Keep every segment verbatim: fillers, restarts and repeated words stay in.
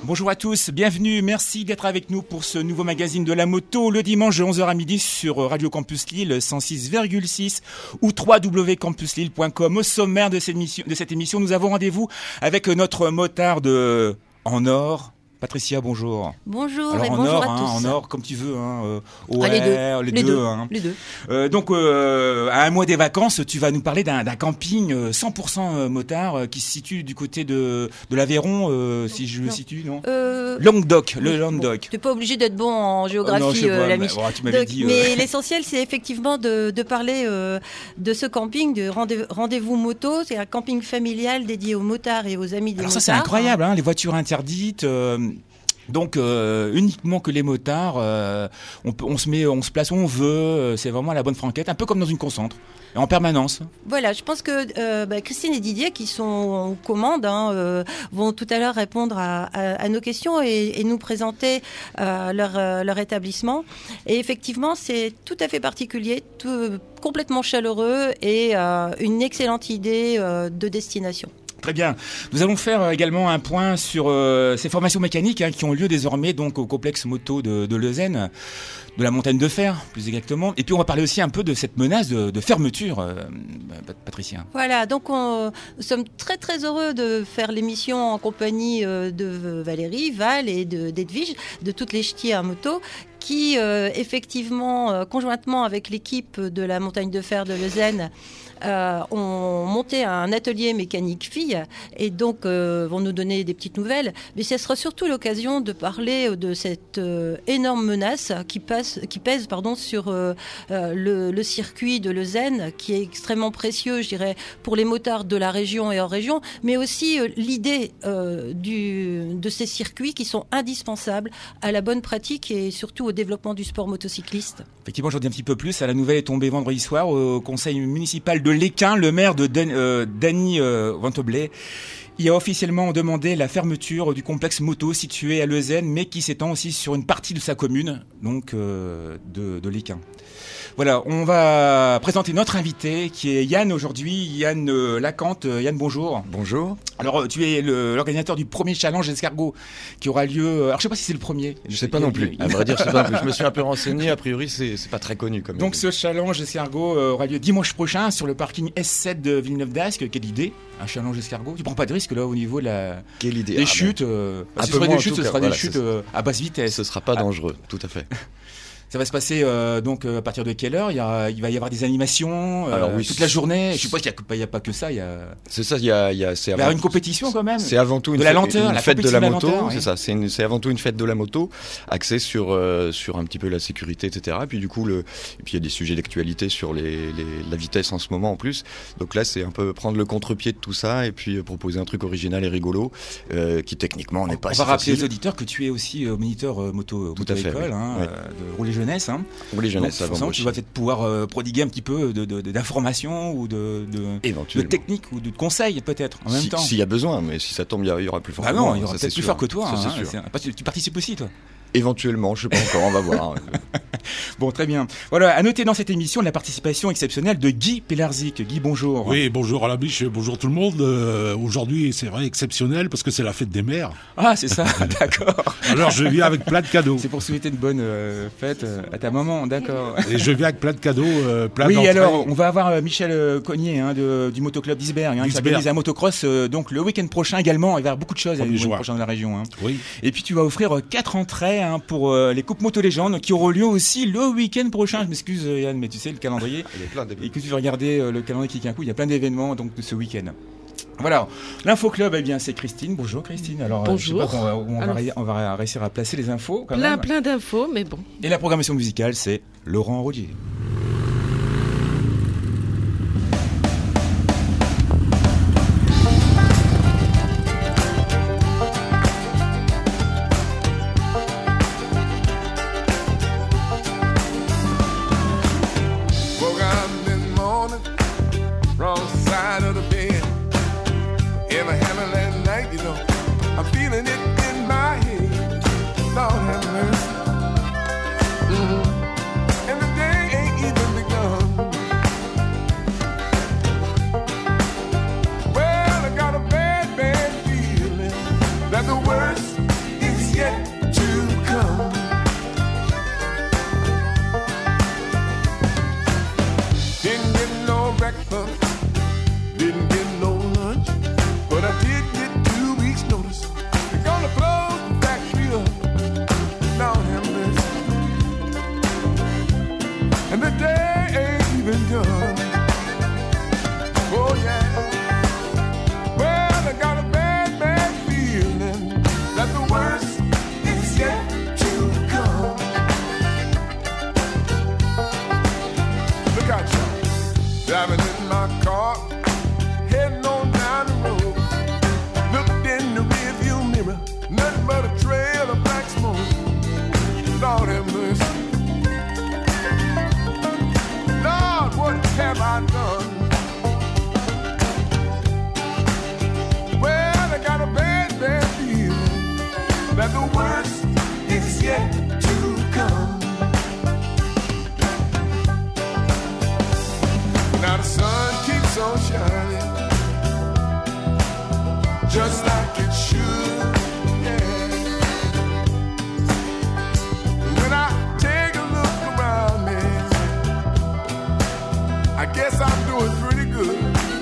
Bonjour à tous, bienvenue, merci d'être avec nous pour ce nouveau magazine de la moto le dimanche de onze heures à midi sur Radio Campus Lille cent six virgule six ou w w w point campus lille point com. Au sommaire de cette émission, de cette émission, nous avons rendez-vous avec notre motard de en or. Patricia, bonjour. Bonjour Alors, et en bonjour or, à tous. Hein, en or, comme tu veux. Hein, euh, O R, ah, les deux. Les, les deux. deux. Hein. Les deux. Euh, donc, euh, à un mois des vacances, tu vas nous parler d'un, d'un camping cent pour cent motard euh, qui se situe du côté de, de l'Aveyron, euh, si je non. le situe, non euh... Languedoc, le Languedoc. Bon, tu n'es pas obligé d'être bon en géographie, euh, non, je sais euh, pas, la mais, Mich- bon, tu m'avais Donc, dit, euh... Mais l'essentiel, c'est effectivement de, de parler euh, de ce camping, de rendez- rendez-vous moto. C'est un camping familial dédié aux motards et aux amis des Alors motards. ça, c'est incroyable, hein, les voitures interdites. Euh... Donc euh, uniquement que les motards, euh, on, peut, on se met, on se place où on veut. Euh, c'est vraiment à la bonne franquette, un peu comme dans une concentre, en permanence. Voilà, je pense que euh, bah, Christine et Didier, qui sont aux commandes, hein, euh, vont tout à l'heure répondre à, à, à nos questions et, et nous présenter euh, leur, euh, leur établissement. Et effectivement, c'est tout à fait particulier, tout, complètement chaleureux et euh, une excellente idée euh, de destination. Très bien. Nous allons faire également un point sur euh, ces formations mécaniques hein, qui ont lieu désormais donc au complexe moto de, de Leuzen, de la montagne de fer plus exactement. Et puis on va parler aussi un peu de cette menace de, de fermeture, euh, Patricia. Voilà, donc on, nous sommes très très heureux de faire l'émission en compagnie euh, de Valérie, Val et de, d'Edwige, de toutes les ch'tis à moto, qui euh, effectivement, euh, conjointement avec l'équipe de la montagne de fer de Leuzen, Euh, ont monté un atelier mécanique filles et donc euh, vont nous donner des petites nouvelles. Mais ce sera surtout l'occasion de parler de cette euh, énorme menace qui, passe, qui pèse pardon, sur euh, euh, le, le circuit de Leuzen, qui est extrêmement précieux, je dirais, pour les motards de la région et hors région, mais aussi euh, l'idée euh, du, de ces circuits qui sont indispensables à la bonne pratique et surtout au développement du sport motocycliste. Effectivement, j'en dis un petit peu plus. La nouvelle est tombée vendredi soir au conseil municipal de l'Équin. Le maire de Dan, euh, Danny euh, Ventoblet y a officiellement demandé la fermeture du complexe moto situé à Leuzen, mais qui s'étend aussi sur une partie de sa commune, donc euh, de, de l'Équin. Voilà, on va présenter notre invité qui est Yann aujourd'hui, Yann euh, Lacante. Yann, bonjour. Bonjour. Alors, tu es le, l'organisateur du premier challenge escargot qui aura lieu. Alors, je sais pas si c'est le premier. Je sais pas non plus. À vrai dire, je sais pas non plus. Je me suis un peu renseigné. A priori, c'est, c'est pas très connu comme. Donc, ce challenge escargot aura lieu dimanche prochain sur le parking S sept de Villeneuve-d'Ascq. Quelle idée, un challenge escargot. Tu prends pas de risque là au niveau de la. Quelle idée. Des ah, chutes. Ben, euh, un si peu ce sera moins, des chutes, en tout ce cas. sera Voilà, des chutes c'est... euh, à basse vitesse. Ce sera pas ah. dangereux, tout à fait. Ça va se passer euh, donc à partir de quelle heure? Il y a, il va y avoir des animations euh, Alors, oui, toute la journée. Je suppose qu'il n'y a, a pas que ça. Il y a. C'est ça. Il y a, il y a. C'est Il y a une compétition quand même. C'est avant tout une de la fête, lenteur, une la fête de la, la moto. lenteur, c'est oui. ça. C'est, une, c'est avant tout une fête de la moto, axée sur euh, sur un petit peu la sécurité, et cetera. Et puis du coup, le, et puis il y a des sujets d'actualité sur les, les la vitesse en ce moment en plus. Donc là, c'est un peu prendre le contre-pied de tout ça et puis euh, proposer un truc original et rigolo euh, qui techniquement n'est pas. On si va rappeler facile. aux auditeurs que tu es aussi euh, moniteur euh, moto, Tout moto à fait, école, oui. hein, Oui. euh, de rouler jeunesse. Hein. Rouler jeunesse. Donc, forcément, tu vas peut-être pouvoir euh, prodiguer un petit peu de, de, de, d'informations ou de, de, de techniques ou de conseils peut-être en même si, temps. S'il y a besoin, mais si ça tombe, il y aura plus fort. Ah que non, moi, il y aura ça, peut-être c'est plus sûr. fort que toi. Ça, Hein, c'est sûr. c'est, tu participes aussi, toi. Éventuellement, je sais pas encore, on va voir. Bon, très bien. Voilà, à noter dans cette émission la participation exceptionnelle de Guy Pelarzik. Guy, bonjour. Oui, bonjour à la biche, bonjour tout le monde. Euh, aujourd'hui, c'est vrai, exceptionnel parce que c'est la fête des mères. Ah, c'est ça, d'accord. Alors, je viens avec plein de cadeaux. C'est pour souhaiter une bonne euh, fête euh, à ta maman, d'accord. Et je viens avec plein de cadeaux, euh, plein oui, d'entrées. alors, on va avoir euh, Michel euh, Cognier hein, de, du motoclub d'Isberg, hein, qui organise un motocross euh, donc le week-end prochain également. Il va y avoir beaucoup de choses le week-end prochain dans la région. Hein. Oui. Et puis, tu vas offrir euh, quatre entrées hein, pour euh, les Coupes Moto Légendes qui auront lieu aussi le week-end prochain. Je m'excuse, Yann, mais tu sais, le calendrier. Il y a plein d'événements. Et que tu veux regarder euh, le calendrier qui tient un coup, il y a plein d'événements donc, de ce week-end. Voilà, l'info club, eh bien, c'est Christine. Bonjour Christine. Alors, bonjour. Euh, je sais pas, on, va, on, Alors, va, on va réussir à placer les infos. Quand plein, même. plein d'infos, mais bon. Et la programmation musicale, c'est Laurent Rodier. And the day ain't that the worst is yet to come. Now the sun keeps on shining, just like it should, yeah. When I take a look around me, I guess I'm doing pretty good.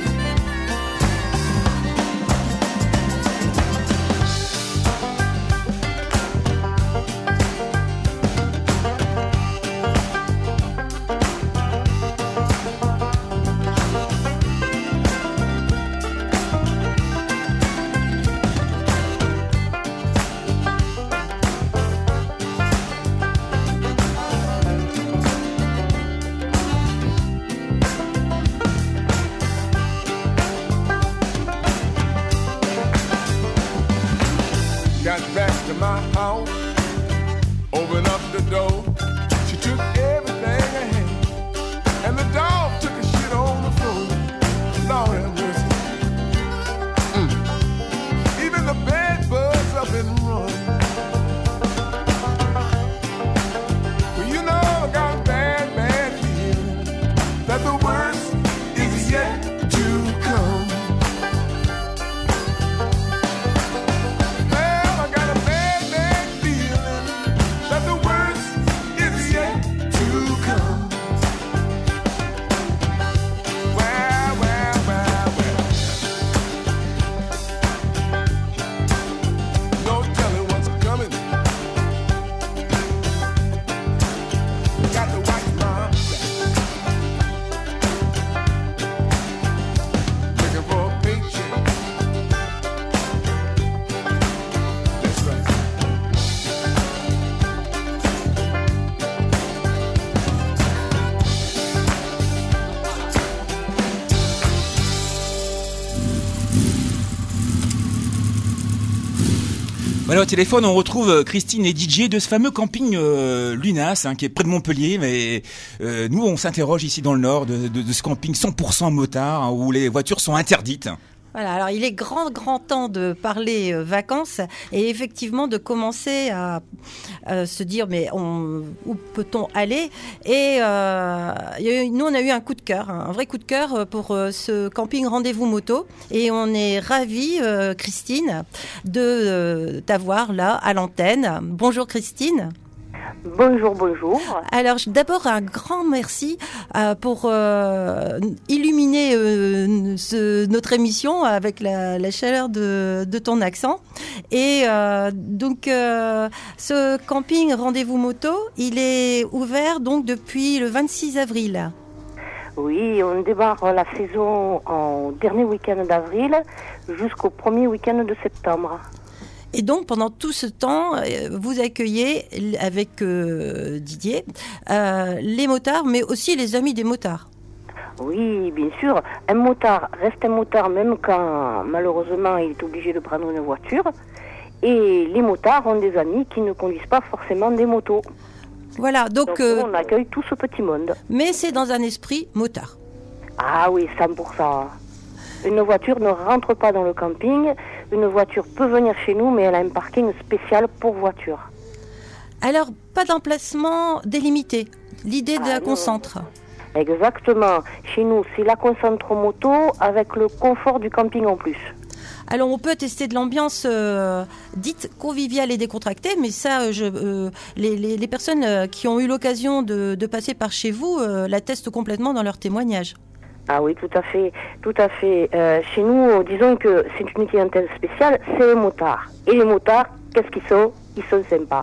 Got back to my house, opened up the door. She took everything I had, and the dog took a shit on the floor. Lord have mercy. Mm. Even the bed bugs up and run. Well, you know I got a bad, bad feeling that the worst is yet to come. Voilà, au téléphone, on retrouve Christine et D J de ce fameux camping euh, Lunas, hein, qui est près de Montpellier. Mais euh, nous, on s'interroge ici dans le Nord de, de, de ce camping cent pour cent motard, hein, où les voitures sont interdites. Voilà, alors il est grand, grand temps de parler euh, vacances et effectivement de commencer à, à se dire mais on, où peut-on aller ? Et euh, y a eu, nous on a eu un coup de cœur, un vrai coup de cœur pour euh, ce camping Rendez-vous Moto et on est ravis, euh, Christine, de euh, t'avoir là à l'antenne. Bonjour Christine. Bonjour, bonjour. Alors, d'abord, un grand merci euh, pour euh, illuminer euh, ce, notre émission avec la, la chaleur de, de ton accent. Et euh, donc, euh, ce camping Rendez-vous Moto, il est ouvert donc depuis le vingt-six avril. Oui, on démarre la saison en dernier week-end d'avril jusqu'au premier week-end de septembre. Et donc, pendant tout ce temps, vous accueillez avec euh, Didier euh, les motards, mais aussi les amis des motards. Oui, bien sûr. Un motard reste un motard même quand, malheureusement, il est obligé de prendre une voiture. Et les motards ont des amis qui ne conduisent pas forcément des motos. Voilà, donc... donc euh, on accueille tout ce petit monde. Mais c'est dans un esprit motard. Ah oui, cent pour cent. Une voiture ne rentre pas dans le camping. Une voiture peut venir chez nous, mais elle a un parking spécial pour voiture. Alors, pas d'emplacement délimité. L'idée ah, de la non. concentre. Exactement. Chez nous, c'est la concentre moto avec le confort du camping en plus. Alors, on peut tester de l'ambiance euh, dite conviviale et décontractée, mais ça, je, euh, les, les, les personnes euh, qui ont eu l'occasion de, de passer par chez vous euh, l'attestent complètement dans leurs témoignages. Ah oui, tout à fait, tout à fait. Euh, chez nous, disons que c'est une clientèle spéciale, c'est les motards. Et les motards, qu'est-ce qu'ils sont ? Ils sont sympas.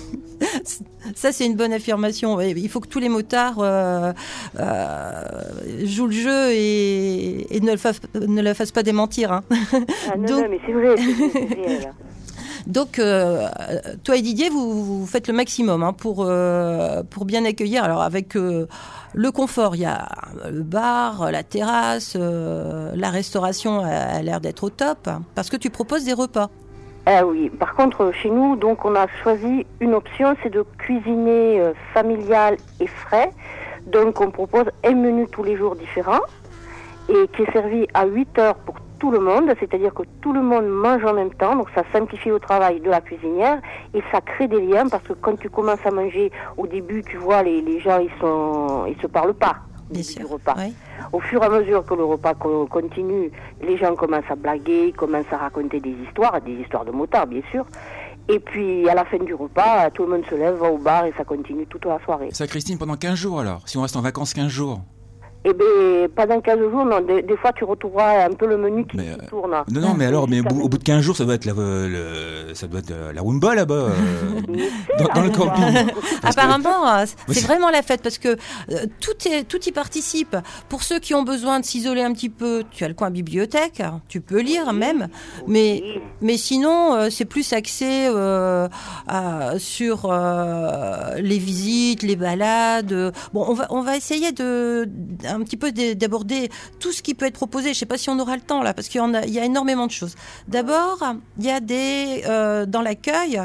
Ça, c'est une bonne affirmation. Il faut que tous les motards euh, euh, jouent le jeu et, et ne, le fassent, ne le fassent pas démentir. Hein. Ah non, Donc... non, mais c'est vrai, c'est vrai, c'est vrai. Donc, euh, toi et Didier, vous, vous faites le maximum hein, pour, euh, pour bien accueillir. Alors, avec euh, le confort, il y a le bar, la terrasse, euh, la restauration a, a l'air d'être au top, parce que tu proposes des repas. Ah oui, par contre, chez nous, donc, on a choisi une option, c'est de cuisiner euh, familial et frais. Donc, on propose un menu tous les jours différent et qui est servi à huit heures pour tout le monde, c'est-à-dire que tout le monde mange en même temps, donc ça simplifie le travail de la cuisinière et ça crée des liens parce que quand tu commences à manger au début, tu vois, les, les gens ils sont, ils se parlent pas au Bien début sûr, du repas. oui. Au fur et à mesure que le repas co- continue, les gens commencent à blaguer, commencent à raconter des histoires, des histoires de motards bien sûr. Et puis à la fin du repas, tout le monde se lève, va au bar et ça continue toute la soirée. Ça, Christine, pendant quinze jours alors, si on reste en vacances quinze jours. Eh bien, pendant quinze jours, non, des, des fois tu retrouveras un peu le menu qui, Mais, qui euh, tourne. Non, non, mais alors, mais au Jusqu'à bout, au bout de quinze jours, ça doit être la, le, ça doit être euh, la rumba là-bas, euh, dans, dans le camping. Parce que- Apparemment, euh, Oui, c'est c'est- vraiment la fête parce que euh, tout, est, tout y participe. Pour ceux qui ont besoin de s'isoler un petit peu, tu as le coin bibliothèque, tu peux lire même, mais, mais sinon, euh, c'est plus axé euh, à- sur euh, les visites, les balades. Bon, on va, on va essayer de, un petit peu d- d'aborder tout ce qui peut être proposé. Je ne sais pas si on aura le temps là, parce qu'il y, en a, il y a énormément de choses. D'abord, il y a des euh, dans l'accueil.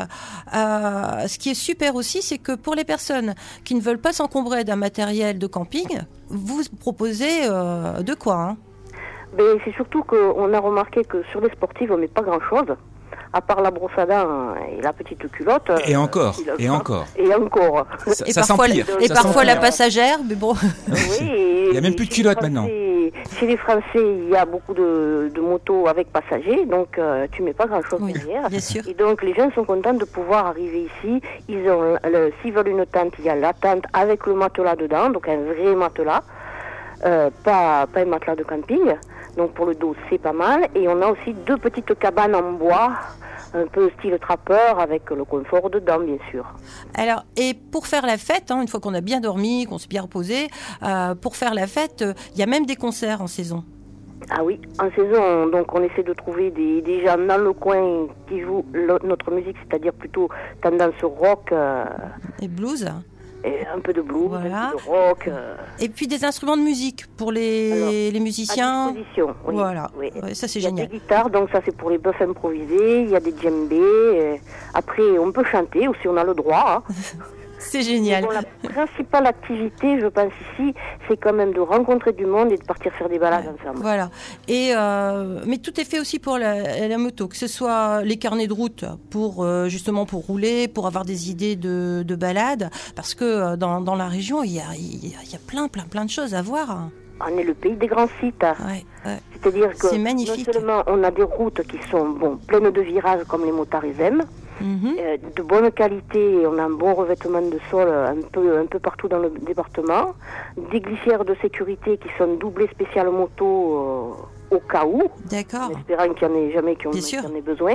Euh, ce qui est super aussi, c'est que pour les personnes qui ne veulent pas s'encombrer d'un matériel de camping, vous proposez euh, de quoi hein Ben, c'est surtout qu'on a remarqué que sur les sportives, on met pas grand-chose, à part la brosse à dents et la petite culotte. Et encore, euh, et encore. Et encore. Ça, Et ça parfois, s'empire. et ça parfois la s'empire. passagère, mais bon. Oui, et- Il y a même plus de culottes chez les maintenant. Français- Chez les Français, il y a beaucoup de, de motos avec passagers, donc euh, tu mets pas grand-chose Oui, derrière. bien sûr. Et donc les gens sont contents de pouvoir arriver ici. Ils ont, le, s'ils veulent une tente, il y a la tente avec le matelas dedans, donc un vrai matelas, euh, pas, pas un matelas de camping. Donc pour le dos, c'est pas mal. Et on a aussi deux petites cabanes en bois, un peu style trappeur, avec le confort dedans, bien sûr. Alors, et pour faire la fête, hein, une fois qu'on a bien dormi, qu'on s'est bien reposé, euh, pour faire la fête, il euh, y a même des concerts en saison. Ah oui, en saison, donc on essaie de trouver des, des gens dans le coin qui jouent le- notre musique, c'est-à-dire plutôt tendance rock, euh, Et blues. et un peu de blues, Voilà. un peu de rock. euh, Et puis des instruments de musique pour les, Alors, les à musiciens. disposition. Oui, Voilà, oui. Ouais, ça c'est Il y a génial. des guitares, donc ça c'est pour les bœufs improvisés, il y a des djembés. euh, après, on peut chanter aussi, on a le droit. Hein. C'est génial. Bon, la principale activité, je pense ici, c'est quand même de rencontrer du monde et de partir faire des balades Ouais, ensemble. Voilà. Et euh, mais tout est fait aussi pour la, la moto, que ce soit les carnets de route pour euh, justement pour rouler, pour avoir des idées de, de balade, parce que euh, dans, dans la région il y a, il y a il y a plein plein plein de choses à voir. On est le pays des grands sites. hein. Ouais, ouais. C'est-à-dire que C'est magnifique. non seulement on a des routes qui sont bon, pleines de virages comme les motards les aiment, Mhm. euh, de bonne qualité, on a un bon revêtement de sol un peu, un peu partout dans le département, des glissières de sécurité qui sont doublées spéciales moto euh, au cas où, D'accord. en espérant qu'il n'y en ait jamais qui en, Bien qui sûr. en ait besoin.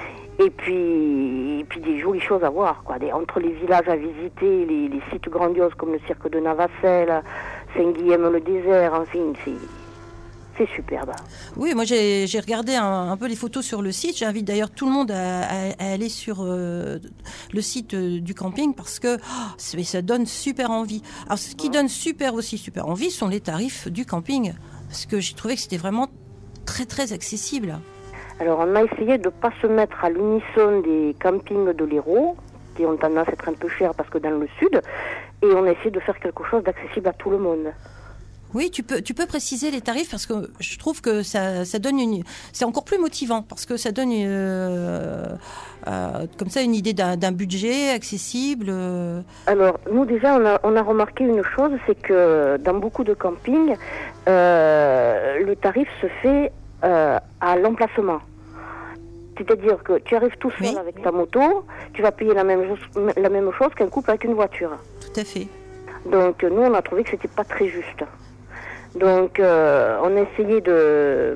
Et puis, et puis des jolies choses à voir, quoi. Des, entre les villages à visiter, les, les sites grandioses comme le cirque de Navacelle, Saint-Guilhem-le-Désert, enfin, c'est, c'est superbe. Oui, moi j'ai j'ai regardé un, un peu les photos sur le site. J'invite d'ailleurs tout le monde à, à- à aller sur euh, le site euh, du camping parce que oh, c'est- ça donne super envie. Alors ce qui donne super aussi super envie sont les tarifs du camping parce que j'ai trouvé que c'était vraiment très très accessible. Alors, on a essayé de ne pas se mettre à l'unisson des campings de l'Hérault, qui ont tendance à être un peu chers parce que dans le sud, et on a essayé de faire quelque chose d'accessible à tout le monde. Oui, tu peux, tu peux préciser les tarifs parce que je trouve que ça, ça donne une, c'est encore plus motivant parce que ça donne euh, euh, comme ça une idée d'un d'un budget accessible. euh. Alors, nous déjà, on a, on a remarqué une chose, c'est que dans beaucoup de campings, euh, le tarif se fait euh, à l'emplacement. C'est-à-dire que tu arrives tout seul Oui. avec ta moto, tu vas payer la même, chose- la même chose qu'un couple avec une voiture. Tout à fait. Donc nous, on a trouvé que c'était pas très juste. Donc euh, on a essayé de,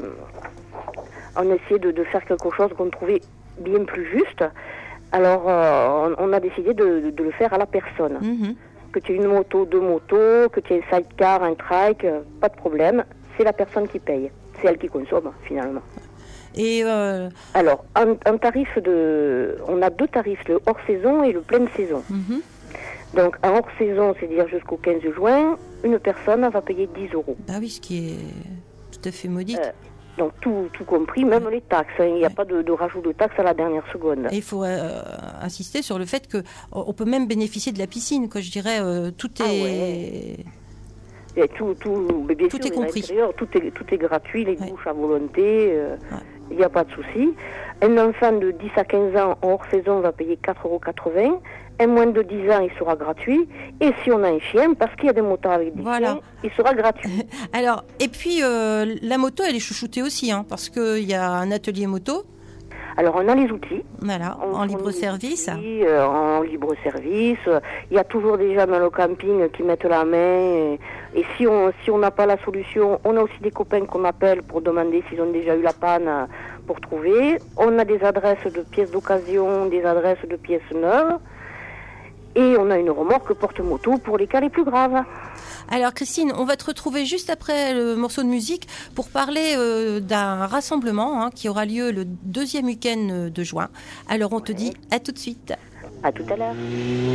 on a essayé de, de faire quelque chose qu'on trouvait bien plus juste. Alors euh, on, on a décidé de, de- de le faire à la personne. Mhm. Que tu aies une moto, deux motos, que tu aies un sidecar, un trike, euh, pas de problème. C'est la personne qui paye. C'est elle qui consomme finalement. Et euh, Alors un, un tarif de, on a deux tarifs, le hors saison et le pleine saison. mhm. Donc, en hors saison, c'est-à-dire jusqu'au quinze juin, une personne va payer dix euros. Bah oui, ce qui est tout à fait modique. Euh, Donc, tout, tout compris, même les taxes. hein. Il n'y a Ouais. pas de, de rajout de taxes à la dernière seconde. Et il faut euh, insister sur le fait que on peut même bénéficier de la piscine. Quoi, je dirais, euh, tout Ah est. ouais. Et tout, tout, mais bien Tout sûr, est compris. Tout est, tout est gratuit, les Ouais. douches à volonté, euh, il Ouais. n'y a pas de souci. Un enfant de dix à quinze ans en hors saison va payer quatre euros quatre-vingts. Un moins de dix ans, il sera gratuit. Et si on a un chien, parce qu'il y a des motards avec des Voilà. chiens, il sera gratuit. Alors, et puis euh, la moto, elle est chouchoutée aussi, hein, parce qu'il y a un atelier moto, Alors, on a les outils. voilà, On en fournit libre les service. outils, euh, en libre service. Il y a toujours des gens dans le camping qui mettent la main. Et, et si on si on n'a pas la solution, on a aussi des copains qu'on appelle pour demander s'ils ont déjà eu la panne euh, pour trouver. On a des adresses de pièces d'occasion, des adresses de pièces neuves. Et on a une remorque porte-moto pour les cas les plus graves. Alors Christine, on va te retrouver juste après le morceau de musique pour parler euh, d'un rassemblement hein, qui aura lieu le deuxième week-end de juin. Alors on te dit à tout de suite. À tout à l'heure.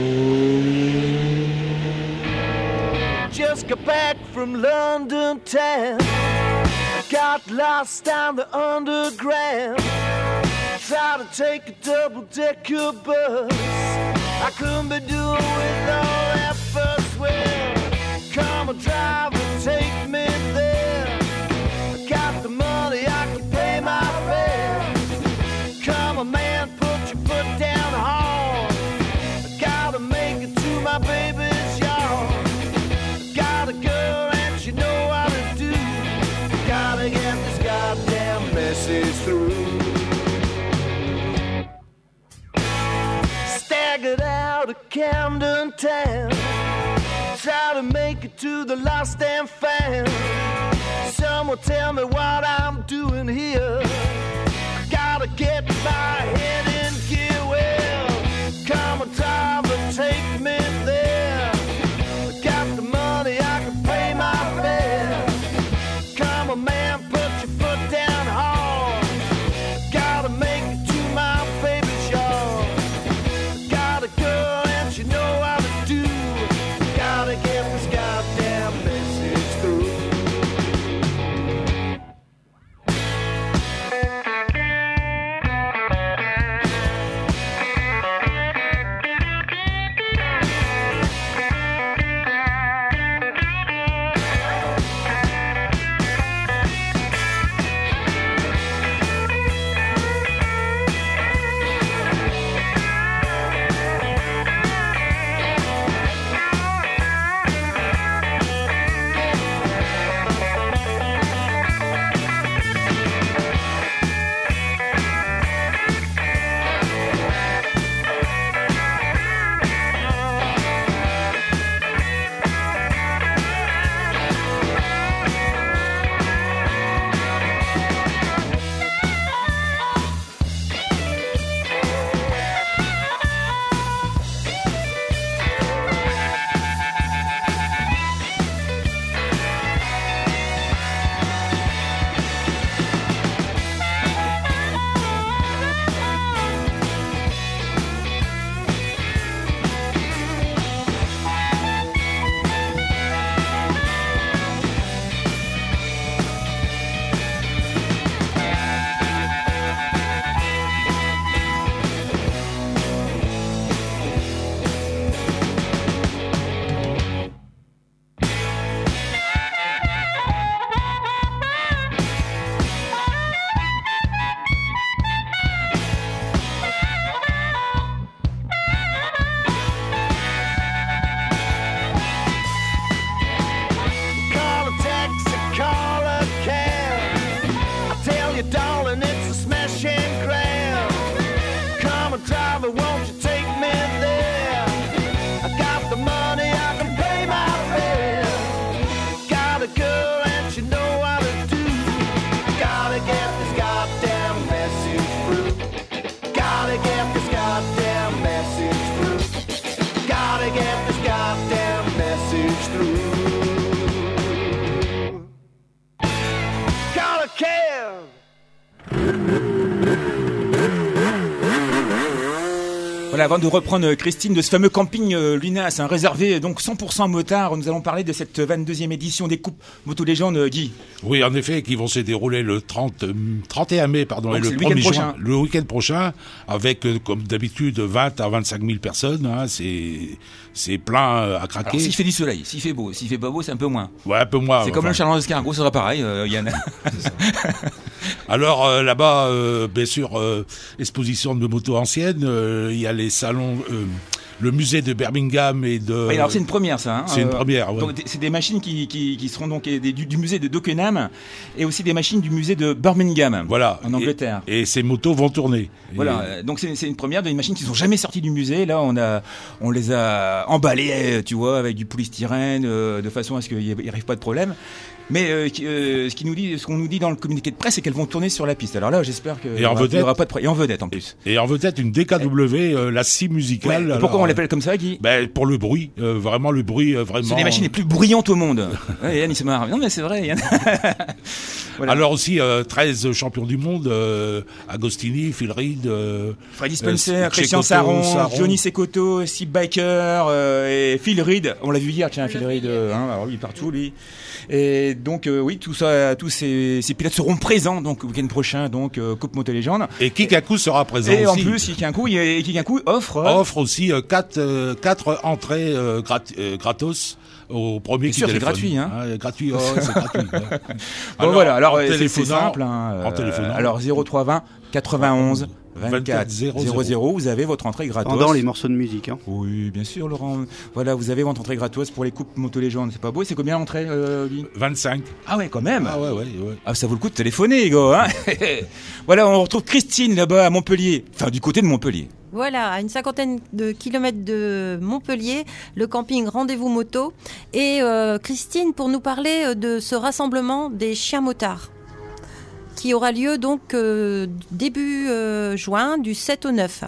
Just got back from London town. Got lost down the underground. Tried to take a double-decker bus. I couldn't be doing with all that fuss. Well, come on, driver, take me there. I got the money, I can pay my fare. Come on, man, put your foot down hard. I gotta make it to my baby's yard. I got a girl and she know how to do. Gotta get this goddamn message through. Staggered out of Camden Town. Try to make it to the lost and found. Someone tell me what I'm doing here. Gotta get my head in gear. Well, come on, driver, take me there. Got the money, I can pay my fare. Come on, man, put your foot down hard. Gotta make it to my baby's yard. Got a girl and she know how to do. Gotta get this goddamn message through. Voilà, avant de reprendre Christine de ce fameux camping euh, Lunas, hein, réservé donc cent pour cent motards, nous allons parler de cette vingt-deuxième édition des Coupes Moto Légende, Guy. Oui, en effet, qui vont se dérouler le trente, euh, trente et un mai, pardon, Donc et le, c'est le premier week-end juin, prochain. le week-end prochain, avec euh, comme d'habitude vingt à vingt-cinq mille personnes. Hein, c'est c'est plein euh, à craquer. Alors s'il fait du soleil, s'il fait beau, s'il fait pas beau, c'est un peu moins. Ouais, un peu moins. C'est comme enfin. le challenge d'escargot, ça sera pareil, euh, Yann. Alors euh, là-bas, euh, bien sûr, euh, exposition de motos anciennes. euh, Il y a les salons, euh, le musée de Birmingham et de. Oui, alors c'est une première ça. Hein. C'est une Euh, première, ouais. donc, d- c'est des machines qui, qui, qui seront donc des, du, du musée de Dockenham et aussi des machines du musée de Birmingham. Voilà. En Angleterre. Et, et ces motos vont tourner. Voilà, Et- euh, donc c'est, c'est une première des machines qui sont jamais sorties du musée. Là, on a, on les a emballées, euh, tu vois, avec du polystyrène, euh, de façon à ce qu'il n'y arrive pas de problème. Mais euh, qui- euh, ce qui nous dit, ce qu'on nous dit dans le communiqué de presse, c'est qu'elles vont tourner sur la piste. Alors là, j'espère que Et en vedette. il y aura pas de problème. Et en vedette en plus. Et en vedette une D K W, euh, la scie Ouais, musicale. et Alors, pourquoi on l'appelle comme ça, Guy? Ben pour le bruit, euh, vraiment le bruit, euh, vraiment. C'est les machines les plus bruyantes au monde. Ouais, Yann, il se marre. Non, mais c'est vrai, Yann. Voilà. Alors aussi euh, treize champions du monde, euh, Agostini, Phil Reed, euh, Freddy Spencer, euh, Christian Cecotto, Saron, Saron. Johnny Cecotto, Steve Biker euh, et Phil Reed. On l'a vu hier, tiens, Phil Reed. Euh, hein, alors lui, il est partout, lui. Et donc, euh, oui, tout ça, tous ces, ces pilotes seront présents donc le week-end prochain, donc euh, Coupe Moto Légende. Et Kikaku sera présent Et aussi. en plus, Kikankou, il- Kikankou offre. offre aussi euh, quatre, euh, quatre entrées euh, grat- euh, gratos au premier Bien qui sûr, c'est téléphone. gratuit, hein. Ah, gratuit, oh, c'est gratuit. Ouais. Bon, voilà, alors en euh, c'est, c'est téléphonant- simple. Hein, en euh, téléphonant. alors zéro trois vingt quatre-vingt-onze vingt-quatre zéro zéro, vous avez votre entrée gratos. Pendant les morceaux de musique. Hein. Oui, bien sûr, Laurent. Voilà, vous avez votre entrée gratos pour les coupes Moto Légende. C'est pas beau. Et c'est combien l'entrée, euh, Guy? vingt-cinq. Ah ouais, quand même. Ah ouais, ouais, ouais. Ah, ça vaut le coup de téléphoner, les gars. Hein. Voilà, on retrouve Christine là-bas à Montpellier. Enfin, du côté de Montpellier. Voilà, à une cinquantaine de kilomètres de Montpellier, le camping Rendez-vous Moto. Et euh, Christine, pour nous parler de ce rassemblement des chiens motards, qui aura lieu donc euh, début euh, juin, du sept au neuf.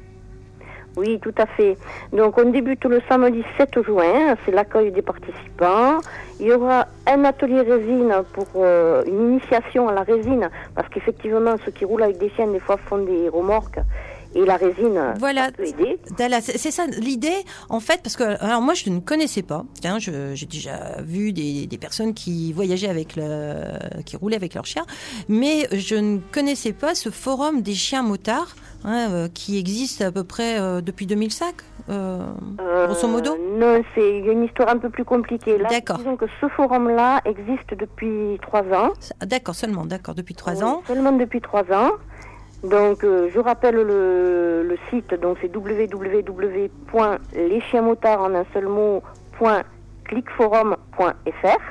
Oui, tout à fait. Donc on débute le samedi sept juin, c'est l'accueil des participants. Il y aura un atelier résine pour euh, une initiation à la résine, parce qu'effectivement ceux qui roulent avec des chiens des fois font des remorques et la résine Voilà. ça peut aider. Voilà, c'est c'est ça l'idée, en fait, parce que alors moi je ne connaissais pas. Hein, je- j'ai déjà vu des, des personnes qui voyageaient avec le, qui roulaient avec leurs chiens, mais je ne connaissais pas ce forum des chiens motards hein, euh, qui existe à peu près euh, depuis deux mille cinq, euh, Euh, grosso modo. Non, c'est il y a une histoire un peu plus compliquée. Là, D'accord. disons que ce forum-là existe depuis trois ans. D'accord, seulement, d'accord, depuis trois Oui, ans. Seulement depuis trois ans. Donc, euh, je rappelle le, le site, donc c'est w w w point les chiens motards en un seul mot point clickforum point f r.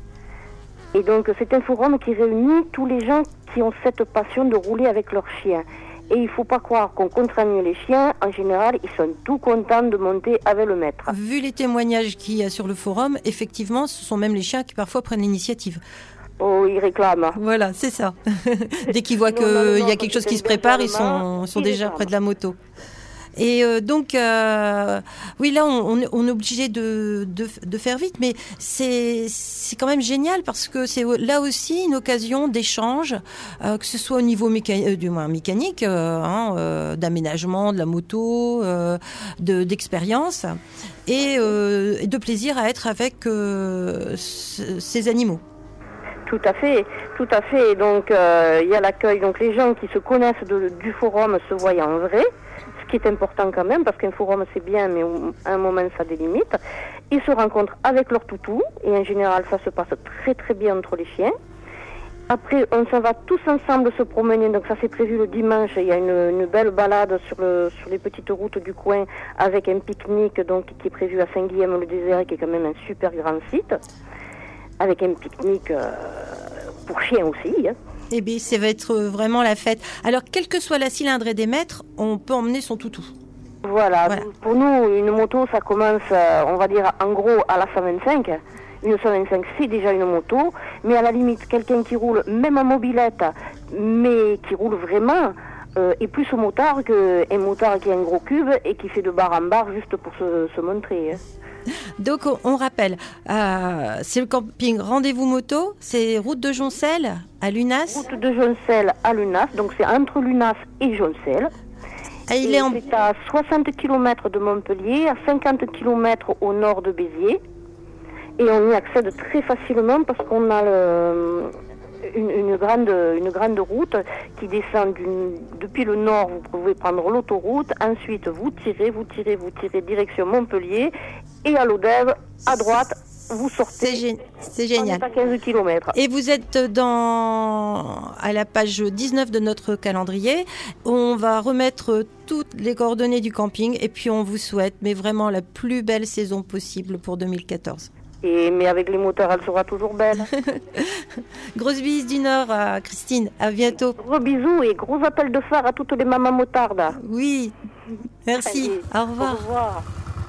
Et donc, c'est un forum qui réunit tous les gens qui ont cette passion de rouler avec leurs chiens. Et il ne faut pas croire qu'on contraigne les chiens. En général, ils sont tout contents de monter avec le maître. Vu les témoignages qu'il y a sur le forum, effectivement, ce sont même les chiens qui parfois prennent l'initiative. Oh, ils réclament. Voilà, c'est ça. Dès qu'ils voient Non, non, non, qu'il y a non, quelque chose c'est qui un se prépare, ils bergèrement, sont, sont ils déjà réclament. près de la moto. Et euh, donc, euh, oui, là, on, on- on est obligé de, de, de faire vite, mais c'est c'est quand même génial parce que c'est là aussi une occasion d'échange, euh, que ce soit au niveau méca- euh, du moins mécanique, euh, hein, euh, d'aménagement de la moto, euh, de d'expérience et, euh, et de plaisir à être avec euh, ce- ces animaux. Tout à fait, tout à fait. Donc euh, il y a l'accueil. Donc les gens qui se connaissent de- du forum se voient en vrai, ce qui est important quand même, parce qu'un forum c'est bien, mais au- à un moment ça a des limites. Ils se rencontrent avec leur toutou, et en général ça se passe très très bien entre les chiens. Après, on s'en va tous ensemble se promener, donc ça c'est prévu le dimanche. Il y a une, une belle balade sur, le, sur les petites routes du coin avec un pique-nique donc, qui est prévu à Saint-Guilhem-le-Désert, qui est quand même un super grand site, avec un pique-nique euh, pour chiens aussi. Hein. Eh bien, ça va être vraiment la fête. Alors, quelle que soit la cylindrée des mètres, on peut emmener son toutou. Voilà. Voilà. Pour nous, une moto, ça commence, euh, on va dire, en gros, à la cent vingt-cinq. Une cent vingt-cinq, c'est déjà une moto. Mais à la limite, quelqu'un qui roule, même en mobilette, mais qui roule vraiment, euh, est plus motard qu'un motard qui a un gros cube et qui fait de bar en bar juste pour se, se montrer. Hein. Donc, on, on rappelle, euh, c'est le camping Rendez-vous Moto, c'est route de Joncel à Lunas. Route de Joncel à Lunas, donc c'est entre Lunas et Joncel. Ah, il est en... C'est à soixante kilomètres de Montpellier, à cinquante kilomètres au nord de Béziers. Et on y accède très facilement parce qu'on a le, une, une, grande, une grande route qui descend d'une, depuis le nord. Vous pouvez prendre l'autoroute, ensuite vous tirez, vous tirez, vous tirez direction Montpellier. Et à l'Odève, à droite, vous sortez. C'est, gé- c'est génial. On est à quinze kilomètres. Et vous êtes dans, à la page dix-neuf de notre calendrier. On va remettre toutes les coordonnées du camping et puis on vous souhaite mais vraiment la plus belle saison possible pour deux mille quatorze. Et, mais avec les moteurs, elle sera toujours belle. Grosse bise du Nord à Christine. À bientôt. Gros bisous et gros appel de phare à toutes les mamans motardes. Oui. Merci. Allez, au revoir. Au revoir.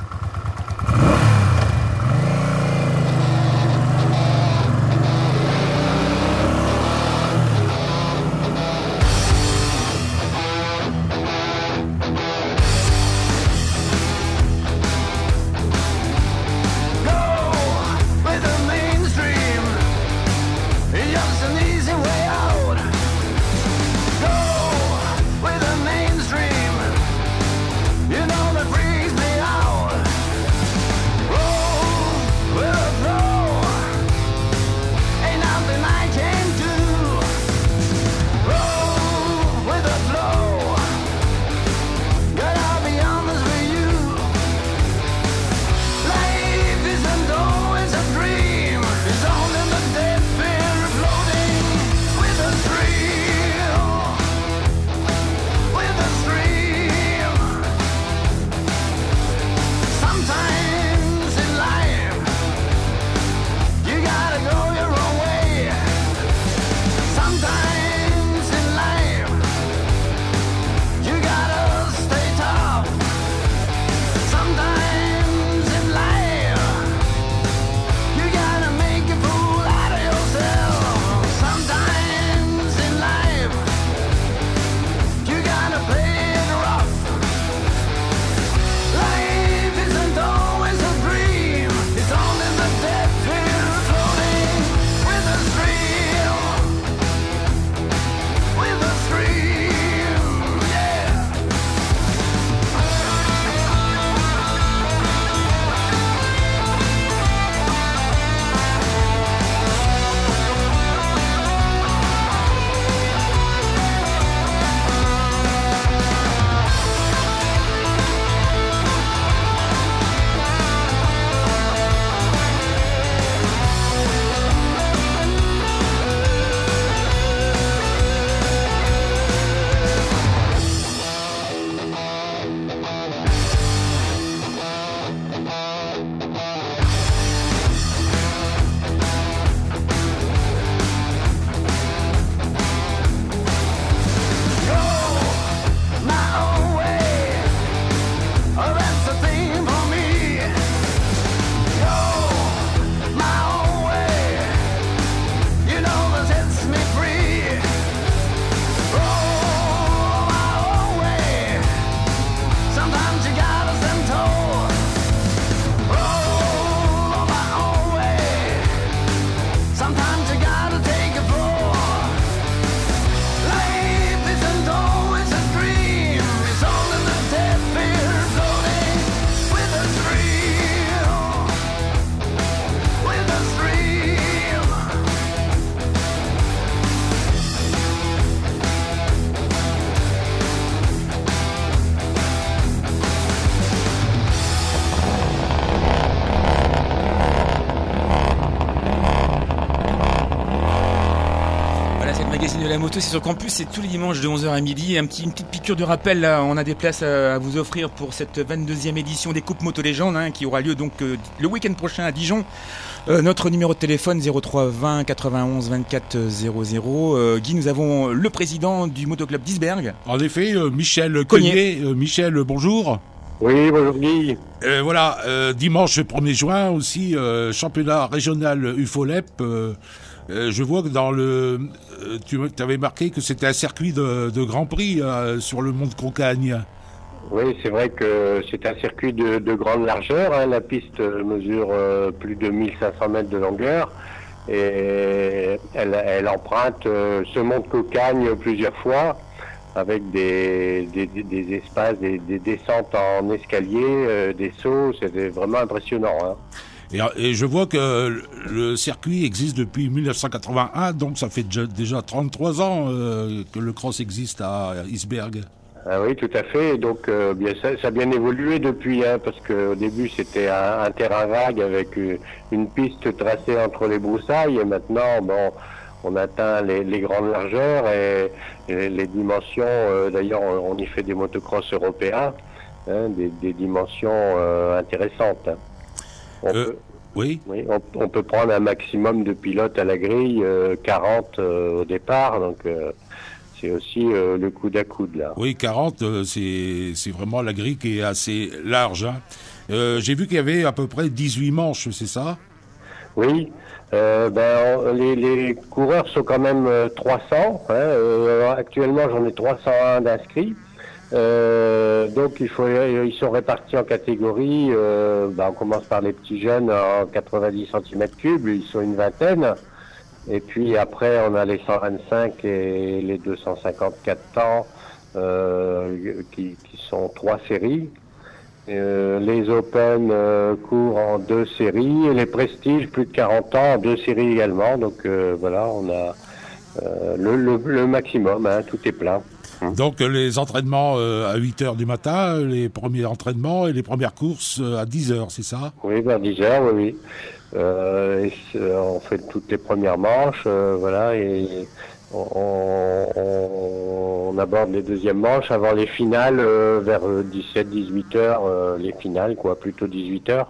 La moto, c'est sur campus, c'est tous les dimanches de onze heures à midi. Un petit, une petite piqûre de rappel, là, on a des places à, à vous offrir pour cette vingt-deuxième édition des Coupes Moto Légendes, hein, qui aura lieu donc euh, le week-end prochain à Dijon. Euh, notre numéro de téléphone zéro trois vingt quatre-vingt-onze vingt-quatre zéro zéro. Euh, Guy, nous avons le président du motoclub d'Isberg. En effet, euh, Michel Cognier. Euh, Michel, bonjour. Oui, bonjour Guy. Euh, voilà, euh, dimanche premier juin aussi, euh, championnat régional U F O L E P. Euh, euh, je vois que dans le, euh, tu avais marqué que c'était un circuit de, de Grand Prix euh, sur le mont de Concagne. Oui, c'est vrai que c'est un circuit de, de grande largeur. Hein. La piste mesure euh, plus de mille cinq cents mètres de longueur et elle, elle emprunte euh, ce mont de Concagne plusieurs fois. avec des, des, des espaces, des, des descentes en escalier, euh, des sauts, c'était vraiment impressionnant. Hein. Et, et je vois que le circuit existe depuis mille neuf cent quatre-vingt-un, donc ça fait déjà, déjà trente-trois ans euh, que le cross existe à Isberg. Ah oui, tout à fait. Et donc, euh, bien, ça, ça a bien évolué depuis, hein, parce qu'au début, c'était un, un terrain vague avec une, une piste tracée entre les broussailles. Et maintenant, bon, on atteint les, les grandes largeurs et, et les dimensions. Euh, d'ailleurs, on, on y fait des motocross européens, hein, des, des dimensions euh, intéressantes. Hein. On, euh, peut, oui. oui on, on peut prendre un maximum de pilotes à la grille, euh, quarante euh, au départ. Donc, euh, c'est aussi euh, le coude à coude, là. Oui, quarante, euh, c'est, c'est vraiment la grille qui est assez large. Hein. Euh, j'ai vu qu'il y avait à peu près dix-huit manches, c'est ça? Oui. Euh, ben, on, les, les coureurs sont quand même euh, trois cents. Hein, euh, actuellement, j'en ai trois cent un d'inscrits. Euh, donc, il faut, ils sont répartis en catégories. Euh, ben, on commence par les petits jeunes en quatre-vingt-dix centimètres cubes. Ils sont une vingtaine. Et puis après, on a les cent vingt-cinq et les deux cent cinquante-quatre temps euh, qui, qui sont trois séries. Euh, les Open euh, courent en deux séries et les Prestige plus de quarante ans en deux séries également. Donc euh, voilà, on a euh, le, le, le maximum, hein, tout est plein. Donc les entraînements euh, à huit heures du matin, les premiers entraînements et les premières courses euh, à dix heures, c'est ça? Oui, vers dix heures, oui, oui. Euh, et on fait toutes les premières manches, euh, voilà, et on, on, on aborde les deuxièmes manches avant les finales euh, vers dix-sept dix-huit heures, euh, les finales, quoi, plutôt dix-huit heures.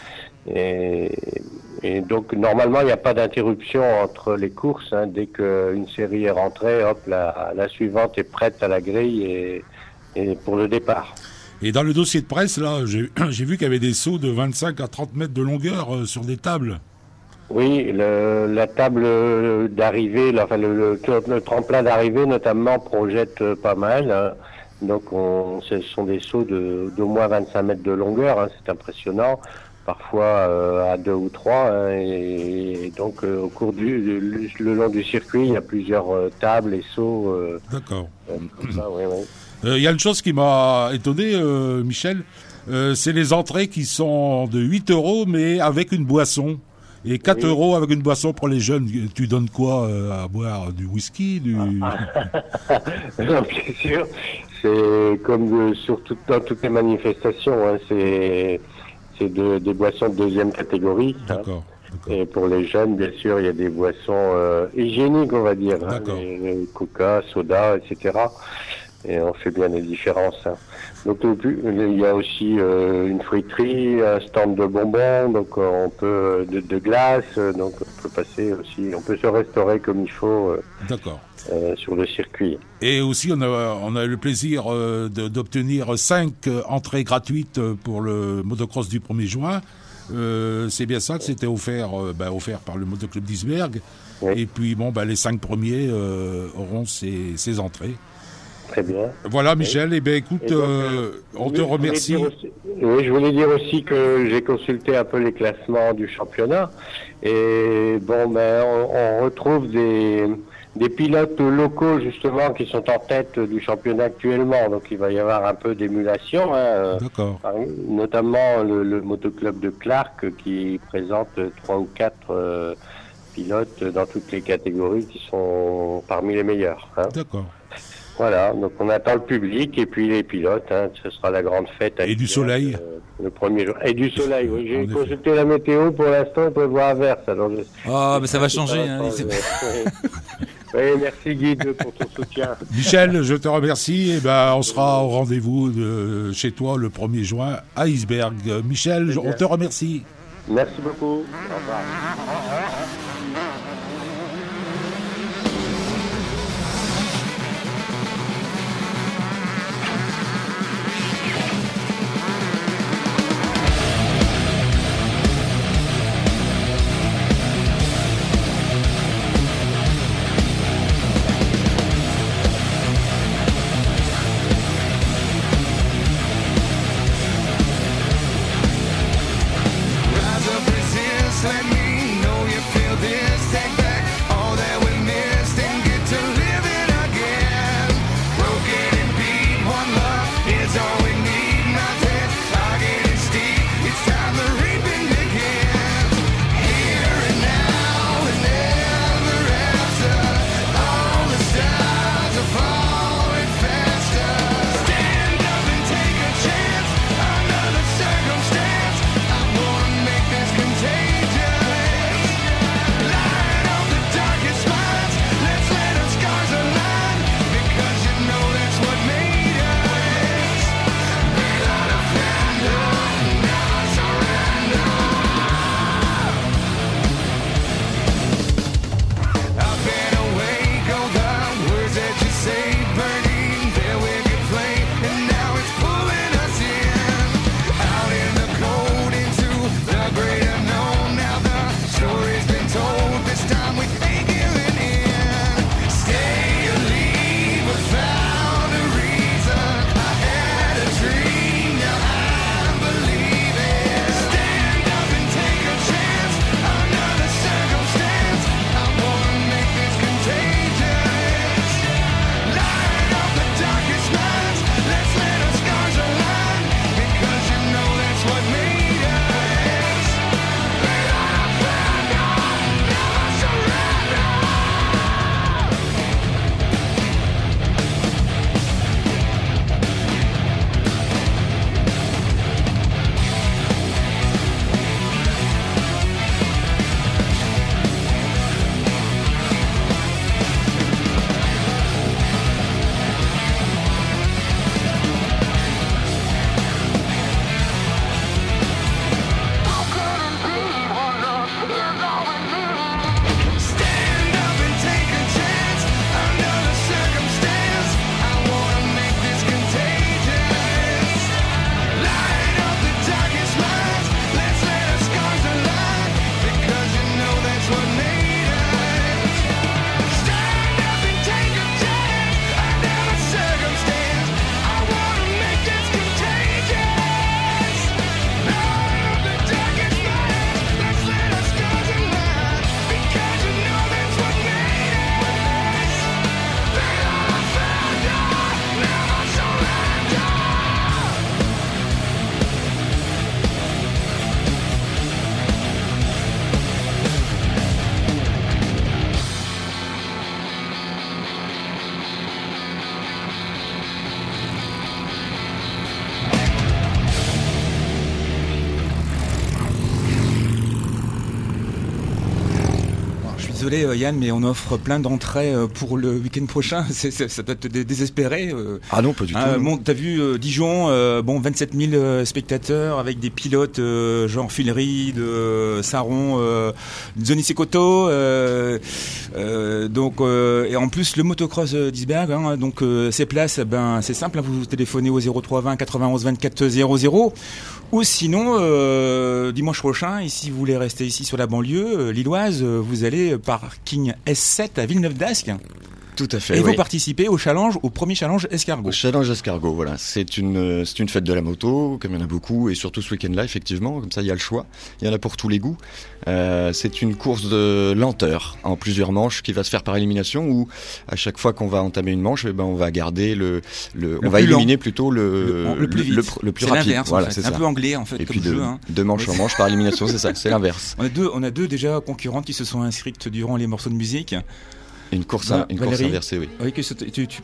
Et, et donc normalement il n'y a pas d'interruption entre les courses, hein. Dès qu'une série est rentrée, hop, la, la suivante est prête à la grille et, et pour le départ. Et dans le dossier de presse, là, j'ai, j'ai vu qu'il y avait des sauts de vingt-cinq à trente mètres de longueur euh, sur des tables. Oui, le, la table d'arrivée, enfin le, le, le tremplin d'arrivée notamment projette pas mal. Hein. Donc on, ce sont des sauts de, d'au moins vingt-cinq mètres de longueur, hein, c'est impressionnant. Parfois euh, à deux ou trois. Hein, et, et donc euh, au cours du le, le long du circuit, il y a plusieurs euh, tables et sauts. Euh, D'accord. Euh, comme ça, oui, oui. Il euh, y a une chose qui m'a étonné, euh, Michel, euh, c'est les entrées qui sont de huit euros, mais avec une boisson. Et quatre Oui. euros avec une boisson pour les jeunes. Tu donnes quoi euh, à boire? Du whisky du... Ah. Non, bien sûr, c'est comme de, sur tout, dans toutes les manifestations, hein, c'est, c'est de, des boissons de deuxième catégorie. D'accord. Hein. Et pour les jeunes, bien sûr, il y a des boissons euh, hygiéniques, on va dire, hein, les, les coca, soda, et cetera. Et on fait bien les différences. Hein. Donc il y a aussi euh, une friterie, un stand de bonbons, donc euh, on peut de, de glace, euh, donc on peut passer aussi, on peut se restaurer comme il faut. Euh, D'accord. Euh, sur le circuit. Et aussi, on a, on a eu le plaisir euh, de, d'obtenir cinq euh, entrées gratuites pour le motocross du premier juin. Euh, c'est bien ça que c'était offert, euh, ben, offert par le motoclub d'Isberg. Oui. Et puis, bon, ben, les cinq premiers euh, auront ces, ces entrées. Très bien. Voilà, Michel. Oui. Eh bien, écoute, donc, euh, on oui, te remercie. Aussi, oui, je voulais dire aussi que j'ai consulté un peu les classements du championnat. Et bon, ben, on, on retrouve des, des pilotes locaux, justement, qui sont en tête du championnat actuellement. Donc, il va y avoir un peu d'émulation. Hein, D'accord. Notamment le, le motoclub de Clark qui présente trois ou quatre euh, pilotes dans toutes les catégories qui sont parmi les meilleurs. Hein. D'accord. Voilà, donc on attend le public et puis les pilotes, hein, ce sera la grande fête. Et du soleil euh, le premier jour. Et du soleil, oui. J'ai En consulté la météo, pour l'instant, on peut voir inverse. Alors je... Oh, mais ça va changer. Hein, oui, oui, merci Guide pour ton soutien. Michel, je te remercie. Et ben, on sera au rendez-vous de chez toi le premier juin à Isberg. Michel, on te remercie. Merci beaucoup. Au revoir. Rise up, resist, let me know you Désolé euh, Yann, mais on offre plein d'entrées euh, pour le week-end prochain. C'est, c'est, ça doit te dé- désespérer. Euh. Ah non, pas du Ah, tout. bon, t'as vu euh, Dijon, euh, bon, vingt-sept mille euh, spectateurs avec des pilotes euh, genre Phil Reed, euh, Saron, euh, Johnny Cecotto. Euh, euh, donc, euh, et en plus le motocross euh, d'Isberg. Hein, donc, euh, ces places, ben, c'est simple. Hein, vous téléphonez au zéro trois vingt quatre-vingt-onze vingt-quatre zéro zéro. Ou sinon, euh, dimanche prochain, et si vous voulez rester ici sur la banlieue euh, lilloise, euh, vous allez parking S sept à Villeneuve-d'Ascq. Tout à fait. Et oui. vous participez au challenge, au premier challenge escargot. Au challenge escargot, voilà. C'est une, c'est une fête de la moto, comme il y en a beaucoup, et surtout ce week-end-là, effectivement. Comme ça, il y a le choix. Il y en a pour tous les goûts. Euh, c'est une course de lenteur en plusieurs manches qui va se faire par élimination, où à chaque fois qu'on va entamer une manche, eh ben, on va garder le, le, Le on va plus éliminer lent. plutôt le, Le, le plus vite. le, le plus c'est rapide. l'inverse, Voilà, en fait. c'est Un ça. peu anglais, en fait, Et comme puis de, jeu. Hein. de manche en manche par élimination, c'est ça. C'est l'inverse. On a deux, on a deux déjà concurrentes qui se sont inscrites durant les morceaux de musique. Une course, Ouais, une Valérie. course inversée, oui. Oui, que ce- tu, tu...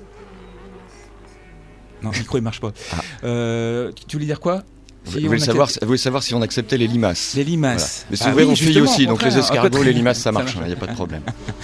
Non, le micro il marche pas. Ah. Euh, tu, tu voulais dire quoi? Vous Si voulez on savoir, accepte- vous voulez savoir si on acceptait les limaces. Les limaces. Voilà. Mais c'est Ah ouvert oui, aux filles justement, aussi, au donc les contraire. escargots, Ah, les limaces, ça ça marche, il marche. n'y a pas de problème.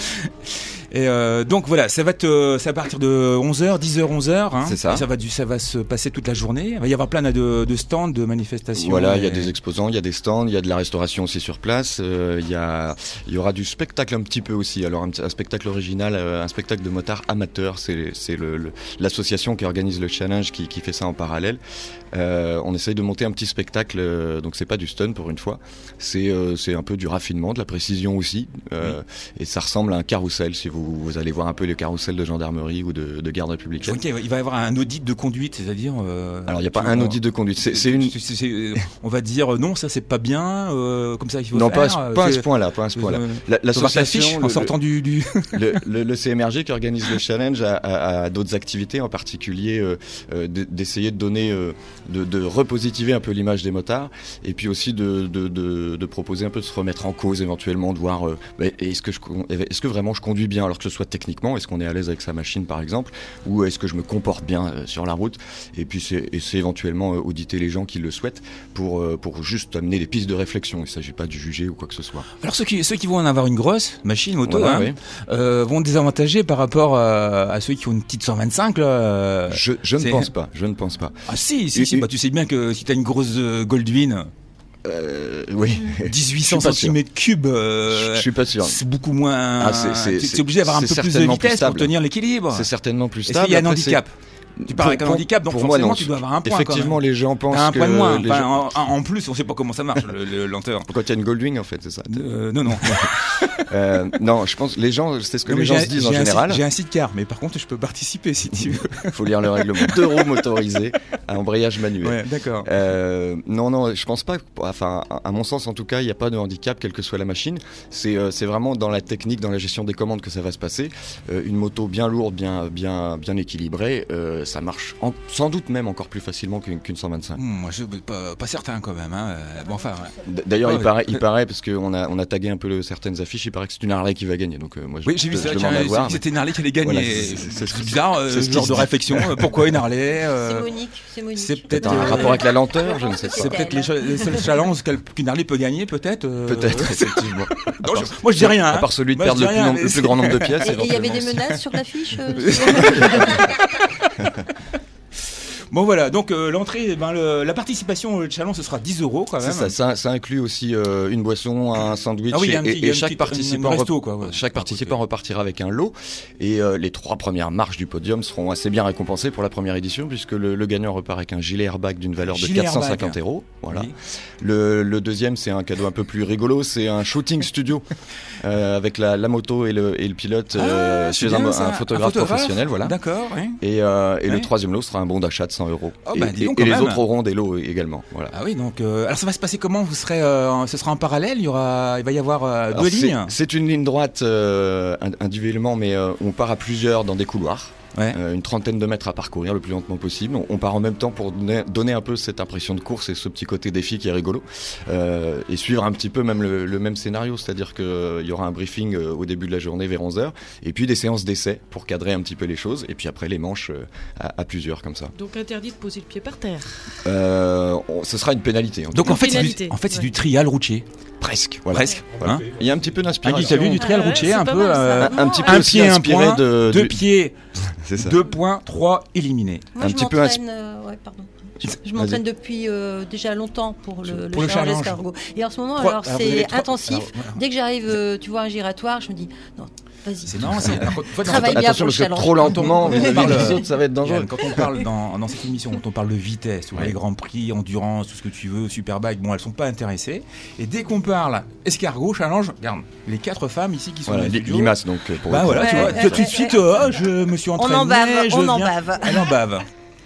Et euh, donc voilà, ça va te, ça va partir de onze heures, dix heures, onze heures. Hein, C'est ça. Et ça va du, ça va se passer toute la journée. Il va y avoir plein de, de stands, de manifestations. Voilà, il y a et- des exposants, il y a des stands, il y a de la restauration aussi sur place. euh, Il y a, il y aura du spectacle un petit peu aussi. Alors un, un spectacle original, euh, un spectacle de motards amateurs. C'est, c'est le, le- l'association qui organise le challenge qui, qui fait ça en parallèle. Euh, on essaye de monter un petit spectacle. euh, donc c'est pas du stun pour une fois. C'est, euh, c'est un peu du raffinement, de la précision aussi. Euh, Et ça ressemble à un carrousel. Si vous, vous allez voir un peu les carrousels de gendarmerie ou de, de garde Je républicaine. vois qu'il va y avoir un audit de conduite, c'est-à-dire. euh, Alors il n'y a pas tu un vois, audit de conduite. C'est, c'est une. c'est- c'est- c'est- euh, on va dire euh, non, ça c'est pas bien, euh, comme ça il faut Non, faire. pas à ce, pas à ce c'est- point-là, pas à ce point-là. euh, La- faut voir ta fiche L'association, en le- sortant du, du... le, le, le C M R G qui organise le challenge a, a- a d'autres activités, en particulier euh, euh, d- d'essayer de donner, euh, de, de repositiver un peu l'image des motards, et puis aussi de, de, de, de proposer un peu de se remettre en cause éventuellement, de voir euh, bah, est-ce que je, con- est-ce que vraiment je conduis bien, alors que ce soit techniquement, est-ce qu'on est à l'aise avec sa machine par exemple, ou est-ce que je me comporte bien euh, sur la route, et puis c'est, et c'est éventuellement euh, auditer les gens qui le souhaitent pour, euh, pour juste amener des pistes de réflexion. Il ne s'agit pas de juger ou quoi que ce soit. Alors ceux qui, ceux qui vont en avoir une grosse machine moto Voilà, hein, oui. euh, vont désavantager par rapport à, à ceux qui ont une petite cent vingt-cinq là. euh. Je, je ne c'est- pense pas, je ne pense pas. Ah si, si, Et- si, et- bah, tu sais bien que si t'as une grosse euh, Goldwyn, Euh, oui, dix-huit Je cents suis pas sûr. centimètres cubes, euh, je suis pas sûr. c'est beaucoup moins. Ah, c'est- c'est- t'es- c'est- t'es obligé d'avoir un c'est peu plus de certainement plus vitesse pour stable. tenir l'équilibre. C'est certainement plus Est-ce stable. qu'il y a un Après, handicap? c'est- Tu pars avec un pour- handicap, donc pour moi, forcément non. tu dois avoir un point. Effectivement, quand même. les gens pensent T'as un que point de moins. les Enfin, gens- en, en plus, on sait pas comment ça marche le, le lenteur. quand il y a une Goldwing, en fait, c'est ça. Euh, non, non. Euh, non, je pense les gens, c'est ce que Non, les mais gens j'ai se un- disent en j'ai un général. sit- J'ai un sidecar, mais par contre, je peux participer si tu veux. Il faut lire le règlement. Deux roues motorisées à embrayage manuel. Ouais, d'accord. Euh, non, non, je pense pas. Enfin, à mon sens, en tout cas, il n'y a pas de handicap, quelle que soit la machine. C'est, euh, c'est vraiment dans la technique, dans la gestion des commandes que ça va se passer. Euh, une moto bien lourde, bien, bien, bien équilibrée, euh, ça marche en- sans doute même encore plus facilement qu'une, qu'une cent vingt-cinq. Hum, moi, je suis pas, pas certain quand même. Hein. Euh, Bon, enfin, ouais. D- D'ailleurs, Ouais, il ouais. paraît, il paraît parce qu'on a, on a tagué un peu le- certaines affiches. Il paraît que c'est une Harley qui va gagner. Donc, euh, moi, je, Oui, j'ai vu je ça. demande tiens, à voir. c'est- C'était une Harley qui allait gagner. Voilà, c'est- c'est- c'est- c'est bizarre, euh, c'est ce ce qui genre se de dit. réflexion. Euh, Pourquoi une Harley euh, C'est Monique, c'est Monique. C'est Peut-être peut-être un euh, rapport avec la lenteur, je ne sais pas. C'est peut-être les, cha- les seuls challenges qu'elle- qu'une Harley peut gagner, peut-être. euh, Peut-être, effectivement. Non, je- moi, je dis rien. À hein. part celui de Moi, je perdre dis le plus, rien, nom- mais le c'est- plus grand nombre de pièces. Et il y avait des éventuellement. menaces sur l'affiche euh, Bon, voilà. Donc, euh, l'entrée, eh ben, le- la participation au challenge, ce sera dix euros quand même. C'est ça, ça, ça inclut aussi euh, une boisson, un sandwich, Ah oui, il y a un et, petit- il y a et une chaque petite- participant, une resto, rep- quoi, ouais. chaque participant repartira avec un lot. Et euh, les trois premières marches du podium seront assez bien récompensées pour la première édition, puisque le, le gagnant repart avec un gilet airbag d'une valeur de Gilet quatre cent cinquante airbag. euros. Voilà. Oui. Le, le deuxième, c'est un cadeau un peu plus rigolo, c'est un shooting studio euh, avec la, la moto et le, et le pilote euh, Ah, c'est chez un, bien, ça. un photographe professionnel. Voilà. D'accord, oui. Et, euh, et Ouais. le troisième lot sera un bon d'achat de cent euros. Oh, et bah, dis et- donc, et quand les même. autres auront des lots également. Voilà. Ah oui, donc euh, alors ça va se passer comment? Vous serez, euh, ce sera en parallèle. Il y aura, il va y avoir euh, Alors, deux c'est- lignes. C'est une ligne droite euh, ind- individuellement, mais euh, on part à plusieurs dans des couloirs. Ouais. euh, une trentaine de mètres à parcourir le plus lentement possible. On, on part en même temps pour donner, donner un peu cette impression de course et ce petit côté défi qui est rigolo, euh, et suivre un petit peu même le, le même scénario, c'est-à-dire qu'il euh, y aura un briefing euh, au début de la journée vers onze heures, et puis des séances d'essai pour cadrer un petit peu les choses, et puis après les manches euh, à, à plusieurs comme ça. Donc interdit de poser le pied par terre. Euh, on, ce sera une pénalité. En Donc tout en fait, c'est du, pénalité. en fait, c'est Ouais. du trial routier. cas. presque. Voilà. Presque. Voilà. Hein Il y a un petit peu Ah, Guy, t'as d'inspiration. vu du trial Ouais, routier c'est un pas peu mal, ça. euh, un, un petit peu un aussi pied, un inspiré point, de deux du- pieds, C'est ça. deux points, trois éliminés. Moi, Un je petit peu m'entraîne, euh, ouais, pardon. Je, je Vas-y. m'entraîne depuis euh, déjà longtemps pour le, Pour le le challenge challenge. escargot. Et en ce moment, Trois- alors, alors, vous avez c'est trois- intensif. alors, voilà. Dès que j'arrive, euh, tu vois, un giratoire, je me dis, non, vas-y. C'est non, c'est alors, quand- en fait, dans- Travaille bien Attention pour parce le que challenge. trop lentement, Quand on vis-à-vis parle, des autres, ça va être dangereux. Yann, quand on parle dans, dans cette émission, quand on parle de vitesse, ou Ouais. les grands prix, endurance, tout ce que tu veux, superbike, bon, elles sont pas intéressées. Et dès qu'on parle escargot, challenge, regarde, les quatre femmes ici qui sont Voilà, dans le li- studio, limace donc euh, pour bah le coup. voilà, tu Ouais, vois, ouais, tout de ouais, suite, ouais. oh, je me suis entraîné, en bave, je on en viens- bave. Elle en bave.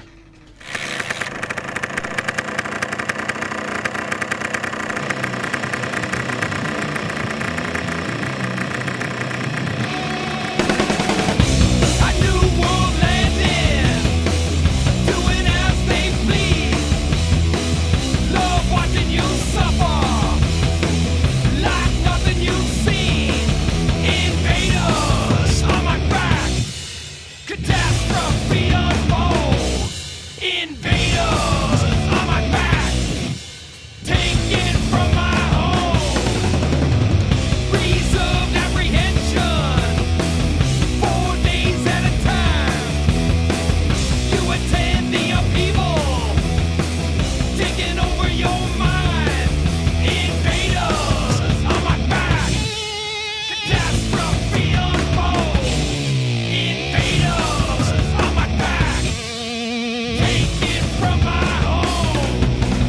A new world landing, doing as they please. Love watching you suffer, like nothing you've seen. Invaders on my back, catastrophe unfold. Invaders on my back, taken from my home. Reserved apprehension. Four days at a time, you attend the upheaval, taking over your mind. Invaders on my back, catastrophe unfold. Invaders on my back, taken from my home.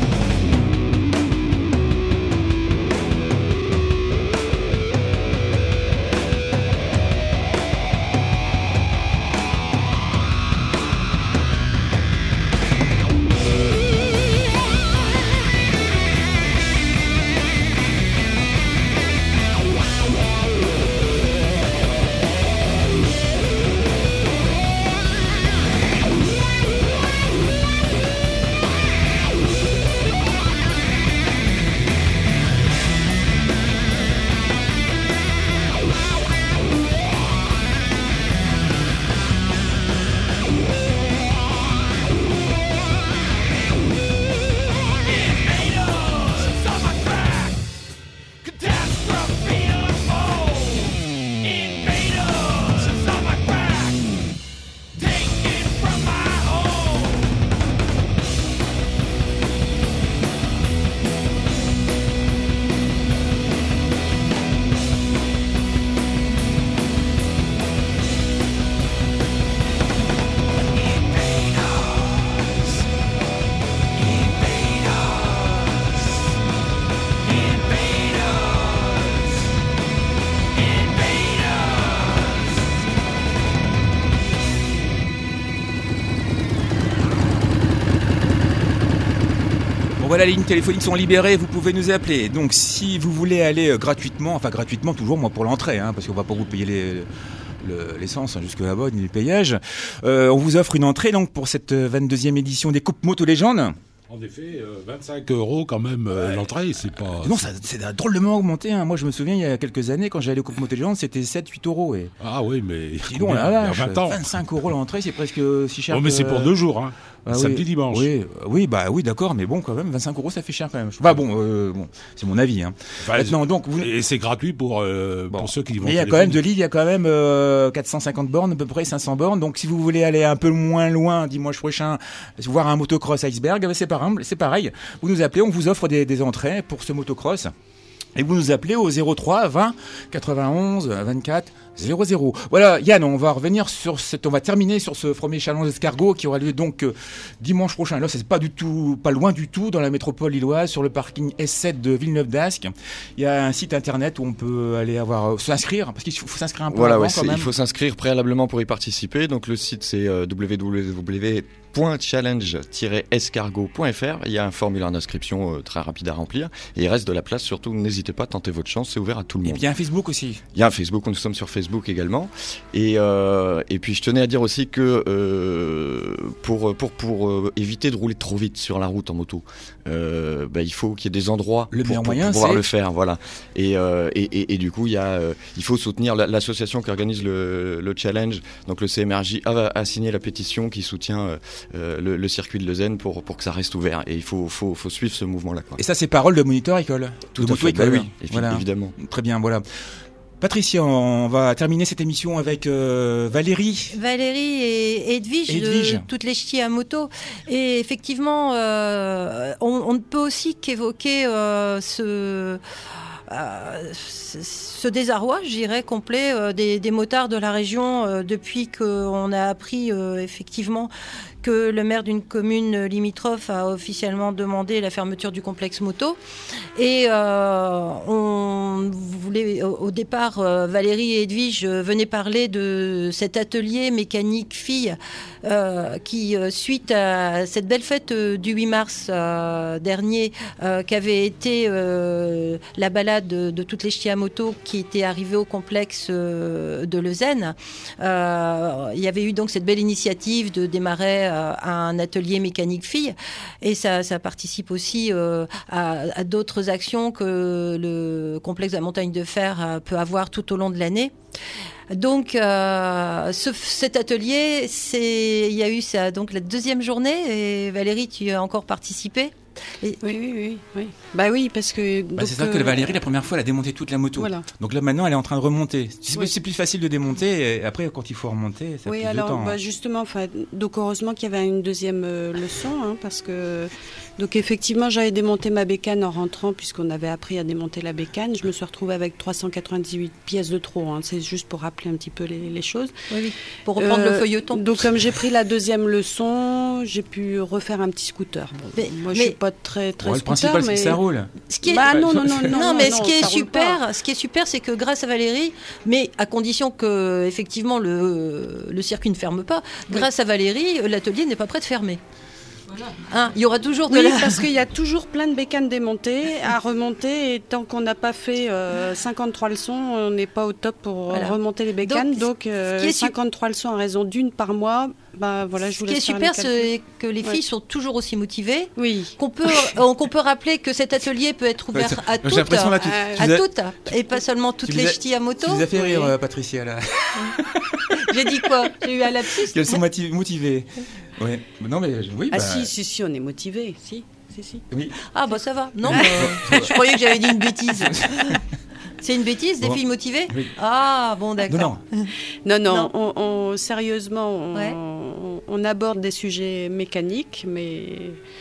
Invaders on my back, catastrophe unfold. Invaders on my back, taken from my home. Bon voilà, les lignes téléphoniques sont libérées, vous pouvez nous appeler. Donc si vous voulez aller euh, gratuitement, enfin gratuitement toujours, moi pour l'entrée, hein, parce qu'on va pas vous payer les, le- l'essence hein, jusque là-bas, ni les payages. Euh, on vous offre une entrée donc pour cette euh, vingt-deuxième édition des Coupes Moto Légendes. En effet, euh, vingt-cinq euros quand même euh, l'entrée, c'est pas. Non, ça, c'est drôlement augmenté. Hein. Moi je me souviens il y a quelques années quand j'allais aux Coupes Moto Légendes, c'était sept huit euros. Et... Ah oui, mais. Sinon, combien la Il y a vache, vingt ans. vingt-cinq euros l'entrée, c'est presque si cher Oh, mais que- c'est pour deux jours, hein. Ah Samedi, oui, dimanche. Oui, euh, oui, bah oui, d'accord, mais bon, quand même, vingt-cinq euros, ça fait cher quand même. Bah bon, euh, bon, c'est mon avis. Hein. Enfin, Maintenant, donc, vous... Et c'est gratuit pour, euh, Bon. pour ceux qui vont. Mais il y a quand même de Lille, il y a quand même euh, quatre cent cinquante bornes, à peu près cinq cents bornes. Donc, si vous voulez aller un peu moins loin, dimanche prochain, voir un motocross iceberg, bah, c'est pareil, c'est pareil. Vous nous appelez, on vous offre des, des entrées pour ce motocross. Et vous nous appelez au zéro trois vingt quatre-vingt-onze vingt-quatre zéro zéro. Voilà, Yann, on va revenir sur cette, on va terminer sur ce premier challenge escargot qui aura lieu donc euh, dimanche prochain. Là, c'est pas du tout, pas loin du tout, dans la métropole lilloise, sur le parking S sept de Villeneuve-d'Ascq. Il y a un site internet où on peut aller avoir, euh, s'inscrire, parce qu'il faut, faut s'inscrire un peu Voilà, avant ouais, quand c'est- même. il faut s'inscrire préalablement pour y participer. Donc le site c'est euh, w w w point challenge tiret escargot point f r. Il y a un formulaire d'inscription euh, très rapide à remplir et il reste de la place. Surtout, n'hésitez pas, tentez votre chance, c'est ouvert à tout le Et monde. puis il y a un Facebook aussi. Il y a un Facebook, nous sommes sur Facebook également. Et, euh, et puis je tenais à dire aussi que euh, pour, pour, pour euh, éviter de rouler trop vite sur la route en moto, euh, bah, il faut qu'il y ait des endroits Le pour, meilleur pour moyen, pouvoir c'est- le faire. Voilà. Et, euh, et, et, et du coup, il, y a, euh, il faut soutenir la- l'association qui organise le, le challenge. Donc le C M R J a, a signé la pétition qui soutient euh, euh, le, le circuit de Lausanne pour, pour que ça reste ouvert. Et il faut, faut, faut suivre ce mouvement-là. Quoi. Et ça, c'est parole de Moniteur École. Tout de à fait. Moto École. Bah oui, évi- Voilà. évidemment. Très bien, voilà. Patricia, on va terminer cette émission avec euh, Valérie. Valérie et Edwige, Edwige. de toutes les ch'tis à moto. Et effectivement, euh, on, on ne peut aussi qu'évoquer euh, ce... Euh, ce désarroi, je dirais, complet euh, des, des motards de la région euh, depuis qu'on a appris euh, effectivement que le maire d'une commune limitrophe a officiellement demandé la fermeture du complexe moto. Et euh, on voulait, au, au départ, euh, Valérie et Edwige venaient parler de cet atelier mécanique fille euh, qui, euh, suite à cette belle fête euh, du huit mars euh, dernier, euh, qu'avait été euh, la balade de, de toutes les ch'tis à moto qui était arrivée au complexe euh, de Lausanne, euh, il y avait eu donc cette belle initiative de démarrer euh, un atelier mécanique fille, et ça, ça participe aussi euh, à, à d'autres actions que le complexe de la montagne de fer euh, peut avoir tout au long de l'année. Donc, euh, ce, cet atelier, c'est, il y a eu ça, donc la deuxième journée, et Valérie, tu y as encore participé. Et... Oui, oui, oui, oui. Bah oui, parce que. Bah, donc, c'est ça que euh, Valérie, la première fois, elle a démonté toute la moto. Voilà. Donc là, maintenant, elle est en train de remonter. C'est, Oui. c'est plus facile de démonter. Et après, quand il faut remonter, ça Oui, prend alors du temps. bah, hein. justement, enfin, donc heureusement qu'il y avait une deuxième euh, leçon, hein, parce que donc effectivement j'avais démonté ma bécane en rentrant, puisqu'on avait appris à démonter la bécane. Je me suis retrouvée avec trois cent quatre-vingt-dix-huit pièces de trop. Hein, c'est juste pour rappeler un petit peu les, les choses. Oui, oui. Pour reprendre Euh, le feuilleton. Donc comme j'ai pris la deuxième leçon, j'ai pu refaire un petit scooter. Bon, Mais- moi je mais- suis pas très très Ouais, le scooter, principal, c'est mais que ça roule. Ce qui est... Bah non non non non. Non, mais ce non, qui est ça roule pas. super, ce qui est super, c'est que grâce à Valérie, mais à condition que effectivement le le circuit ne ferme pas, grâce à Valérie, l'atelier n'est pas prêt de fermer. Hein, il y aura toujours de Oui, la... parce qu'il y a toujours plein de bécanes démontées à remonter, et tant qu'on n'a pas fait euh, cinquantre-trois leçons, on n'est pas au top pour Voilà. remonter les bécanes. Donc, Donc, euh, ce qui est su- cinquantre-trois leçons à raison d'une par mois. Bah voilà, je vous Ce qui est laisse faire super, les calculs. c'est que les filles Ouais. sont toujours aussi motivées. Oui. Qu'on peut, euh, qu'on peut rappeler que cet atelier peut être ouvert Ouais, à j'ai toutes, l'impression, là, tu- à tu à nous as- toutes, et pas seulement toutes tu les nous as- ch'tis à moto. Tu nous as fait rire, Oui. euh, Patricia, là. J'ai dit quoi? J'ai eu un lapsus. Qu'elles sont moti- motivées. Ouais. Non, mais oui. Ah bah, si, si, si, on est motivés. Si, si, si. oui. Ah bah ça va. Non, bah, je croyais que j'avais dit une bêtise. C'est une bêtise, des Bon. filles motivées? Oui. Ah bon, d'accord. Non, Non, non. non, Non. On, on- sérieusement, on, Ouais. on- on aborde des sujets mécaniques, mais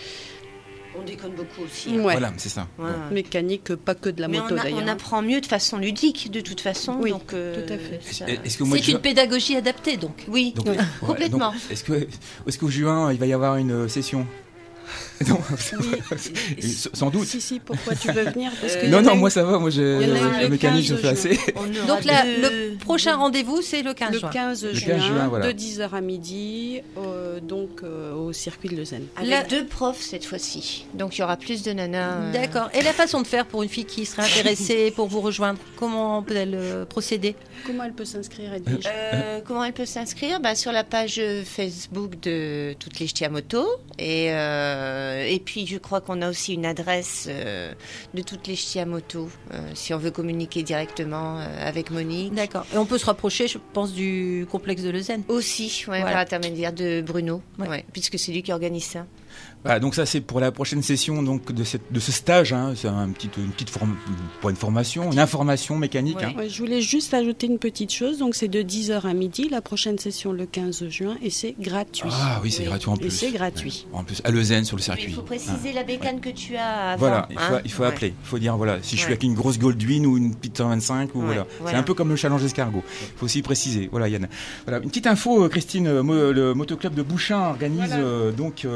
On déconne beaucoup aussi. ouais, Voilà, c'est ça. Ouais. mécanique, pas que de la Mais moto on, a- d'ailleurs. on apprend mieux de façon ludique, de toute façon. Oui, donc, euh, tout à fait. ça- Est-ce qu'au mois de C'est une juin- pédagogie adaptée, donc. Oui, donc, Ouais. ouais, complètement. donc, est-ce que, est-ce qu'au juin, il va y avoir une euh, session? Non, Oui. sans doute. Si, si, pourquoi tu veux venir? Parce que Euh, y Non, en a non, une- moi ça va, moi j'ai il y en a une la le mécanique, je quinze fais assez. on aura Donc là, deux- le prochain rendez-vous, c'est le quinze Le juin. quinze Le juin, quinze juin, voilà. de dix heures à midi, euh, donc euh, au circuit de Lausanne. Avec La- deux profs cette fois-ci. Donc il y aura plus de nanas. euh, D'accord. Et la façon de faire pour une fille qui serait intéressée pour vous rejoindre, comment peut-elle euh, procéder? Comment elle peut s'inscrire, Edwige? Euh, comment elle peut s'inscrire bah, sur la page Facebook de Toutes les Ch'tis à moto. Et, euh, et puis, je crois qu'on a aussi une adresse euh, de Toutes les Ch'tis à moto, euh, si on veut communiquer directement euh, avec Monique. D'accord. Et on peut se rapprocher, je pense, du complexe de Lausanne. Aussi, ouais, Voilà. par intermédiaire de Bruno, Ouais. ouais, puisque c'est lui qui organise ça. Voilà, donc ça c'est pour la prochaine session donc de, cette, de ce stage. Hein. C'est un petit, une petite forme, pas une formation, une information mécanique. Ouais. Hein. Ouais, je voulais juste ajouter une petite chose. Donc, c'est de dix heures à midi, la prochaine session le quinze juin, et c'est gratuit. Ah oui, c'est Oui. gratuit en Et plus. c'est gratuit. Ouais. En plus, à Lausanne sur le Il circuit. faut préciser la bécane que tu as avant. Voilà, il faut, hein. il faut Ouais. appeler. Il faut dire, voilà, si je suis Ouais. avec une grosse Goldwyn ou une petite cent vingt-cinq, ou Ouais, voilà. voilà. C'est un peu comme le challenge escargot. Il faut aussi préciser. Voilà, Yann. Voilà, une petite info, euh, Christine, euh, mo- le motoclub de Bouchain organise Voilà. euh, donc euh,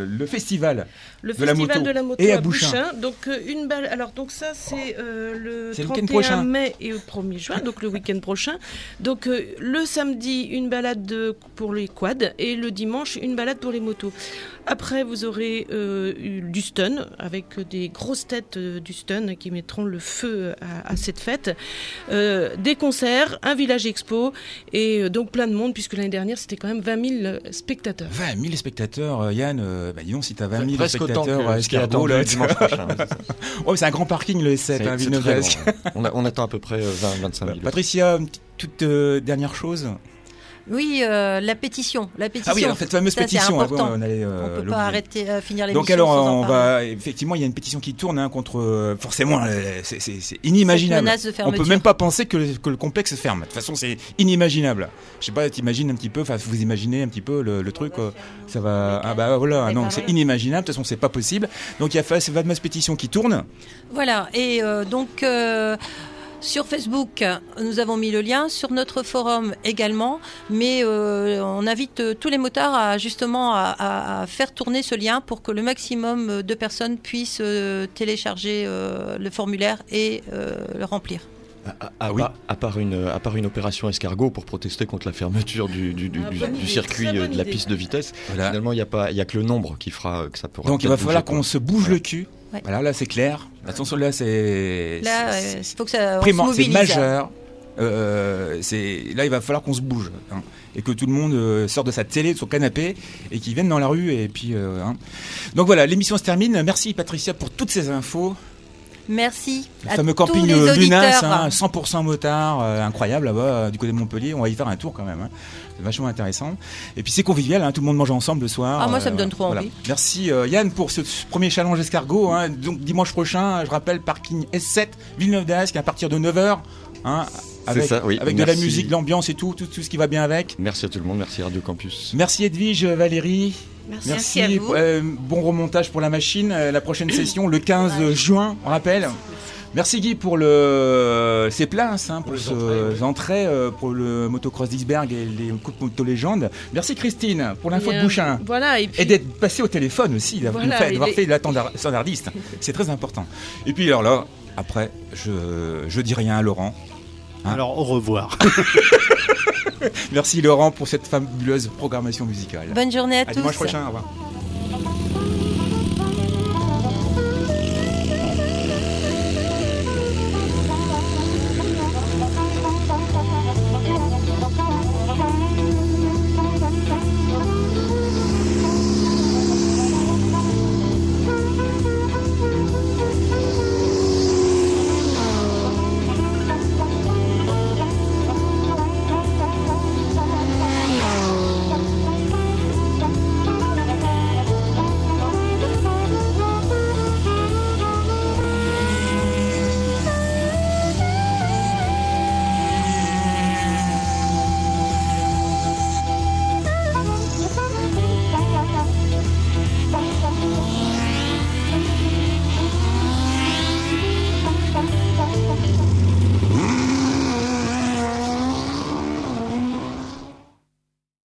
euh, le festival, Le de, festival la moto de la moto et à, à Bouchain. Bouchain. Donc euh, une balle. Alors donc ça c'est euh, le C'est le week-end trente et prochain. un mai et le premier juin, donc le week-end prochain. Donc euh, le samedi une balade de- pour les quads et le dimanche une balade pour les motos. Après vous aurez euh, eu du stun avec des grosses têtes euh, du stun qui mettront le feu à, à cette fête. Euh, des concerts, un village expo et euh, donc plein de monde puisque l'année dernière c'était quand même vingt mille spectateurs. vingt mille spectateurs, euh, Yann, euh, bah dis donc si t'as vingt mille Presque autant spectateurs que à ce qui est Escargot, attendu là, dimanche prochain. ouais, c'est ça. Oh, c'est un grand parking le S sept, C'est- hein, c'est Villeneuve-d'Ascq. très grand, ouais. on, a- on attend à peu près vingt à vingt-cinq mille. Patricia, une petite- toute euh, dernière chose. Oui, euh, la pétition. La pétition. Ah oui, alors cette fameuse Ça, c'est pétition, ouais, important. on allait, euh, on peut l'oublier. pas arrêter, euh, finir l'émission Donc alors, sans en on parler. va effectivement, il y a une pétition qui tourne hein, contre euh, forcément, euh, c'est, c'est, c'est inimaginable. Cette menace de On fermeture. peut même pas penser que, le- que le complexe ferme. De toute façon, c'est inimaginable. Je sais pas, t'imagines un petit peu, enfin, vous imaginez un petit peu le, le truc, euh, ça va, ah bah voilà, Les non, paroles. c'est inimaginable. De toute façon, c'est pas possible. Donc il y a cette fameuse pétition qui tourne. Voilà, et euh, donc euh, sur Facebook, nous avons mis le lien, sur notre forum également, mais euh, on invite euh, tous les motards à justement à, à- à faire tourner ce lien pour que le maximum de personnes puissent euh, télécharger euh, le formulaire et euh, le remplir. À, à- à part, à part une, à part une opération escargot pour protester contre la fermeture du, du, du, Ah, du- bonne du idée, circuit très euh, bonne de la idée. piste de vitesse, Voilà. finalement il n'y a, pas- il y a que le nombre qui fera que ça pourra. Donc il va peut-être falloir bouger, qu'on quoi. se bouge le cul. Ouais. Voilà, là c'est clair. Attention, là c'est. Là, c'est- il faut que ça on se Primor- c'est mobilise. majeur. Euh, c'est là, il va falloir qu'on se bouge hein, et que tout le monde euh, sorte de sa télé, de son canapé et qu'il vienne dans la rue et puis. euh, hein. Donc voilà, l'émission se termine. Merci Patricia pour toutes ces infos. Merci Le à fameux tous camping les euh, Lunas, auditeurs. hein, cent pour cent motard, euh, incroyable là-bas euh, du côté de Montpellier. On va y faire un tour quand même. Hein. C'est vachement intéressant. Et puis c'est convivial, hein, tout le monde mange ensemble le soir. Ah, moi, ça me donne trop voilà. envie. Merci euh, Yann pour ce premier challenge escargot. Hein. Donc dimanche prochain, je rappelle, parking S sept, Villeneuve-d'Ascq, à partir de neuf heures. Hein, avec ça, oui. avec de la Merci. musique, de l'ambiance et tout, tout, tout ce qui va bien avec. Merci à tout le monde, merci Radio Campus. Merci Edwige, Valérie. Merci. Merci à vous. Euh, bon remontage pour la machine. Euh, La prochaine session, le quinze juin, on rappelle. Merci Guy pour le ces places, hein, pour, Pour les ce entrées, oui. entrées euh, pour le motocross d'Isberg et les coupes moto légendes. Merci Christine pour l'info de Bien, Bouchain. Voilà, et puis Et d'être passé au téléphone aussi, d'avoir Voilà, fait, et d'avoir les- fait la tendar- standardiste. C'est très important. Et puis alors là, après, je, je dis rien à Laurent. Hein. Alors au revoir. Merci Laurent pour cette fabuleuse programmation musicale. Bonne journée à À tous. dimanche prochain, au revoir.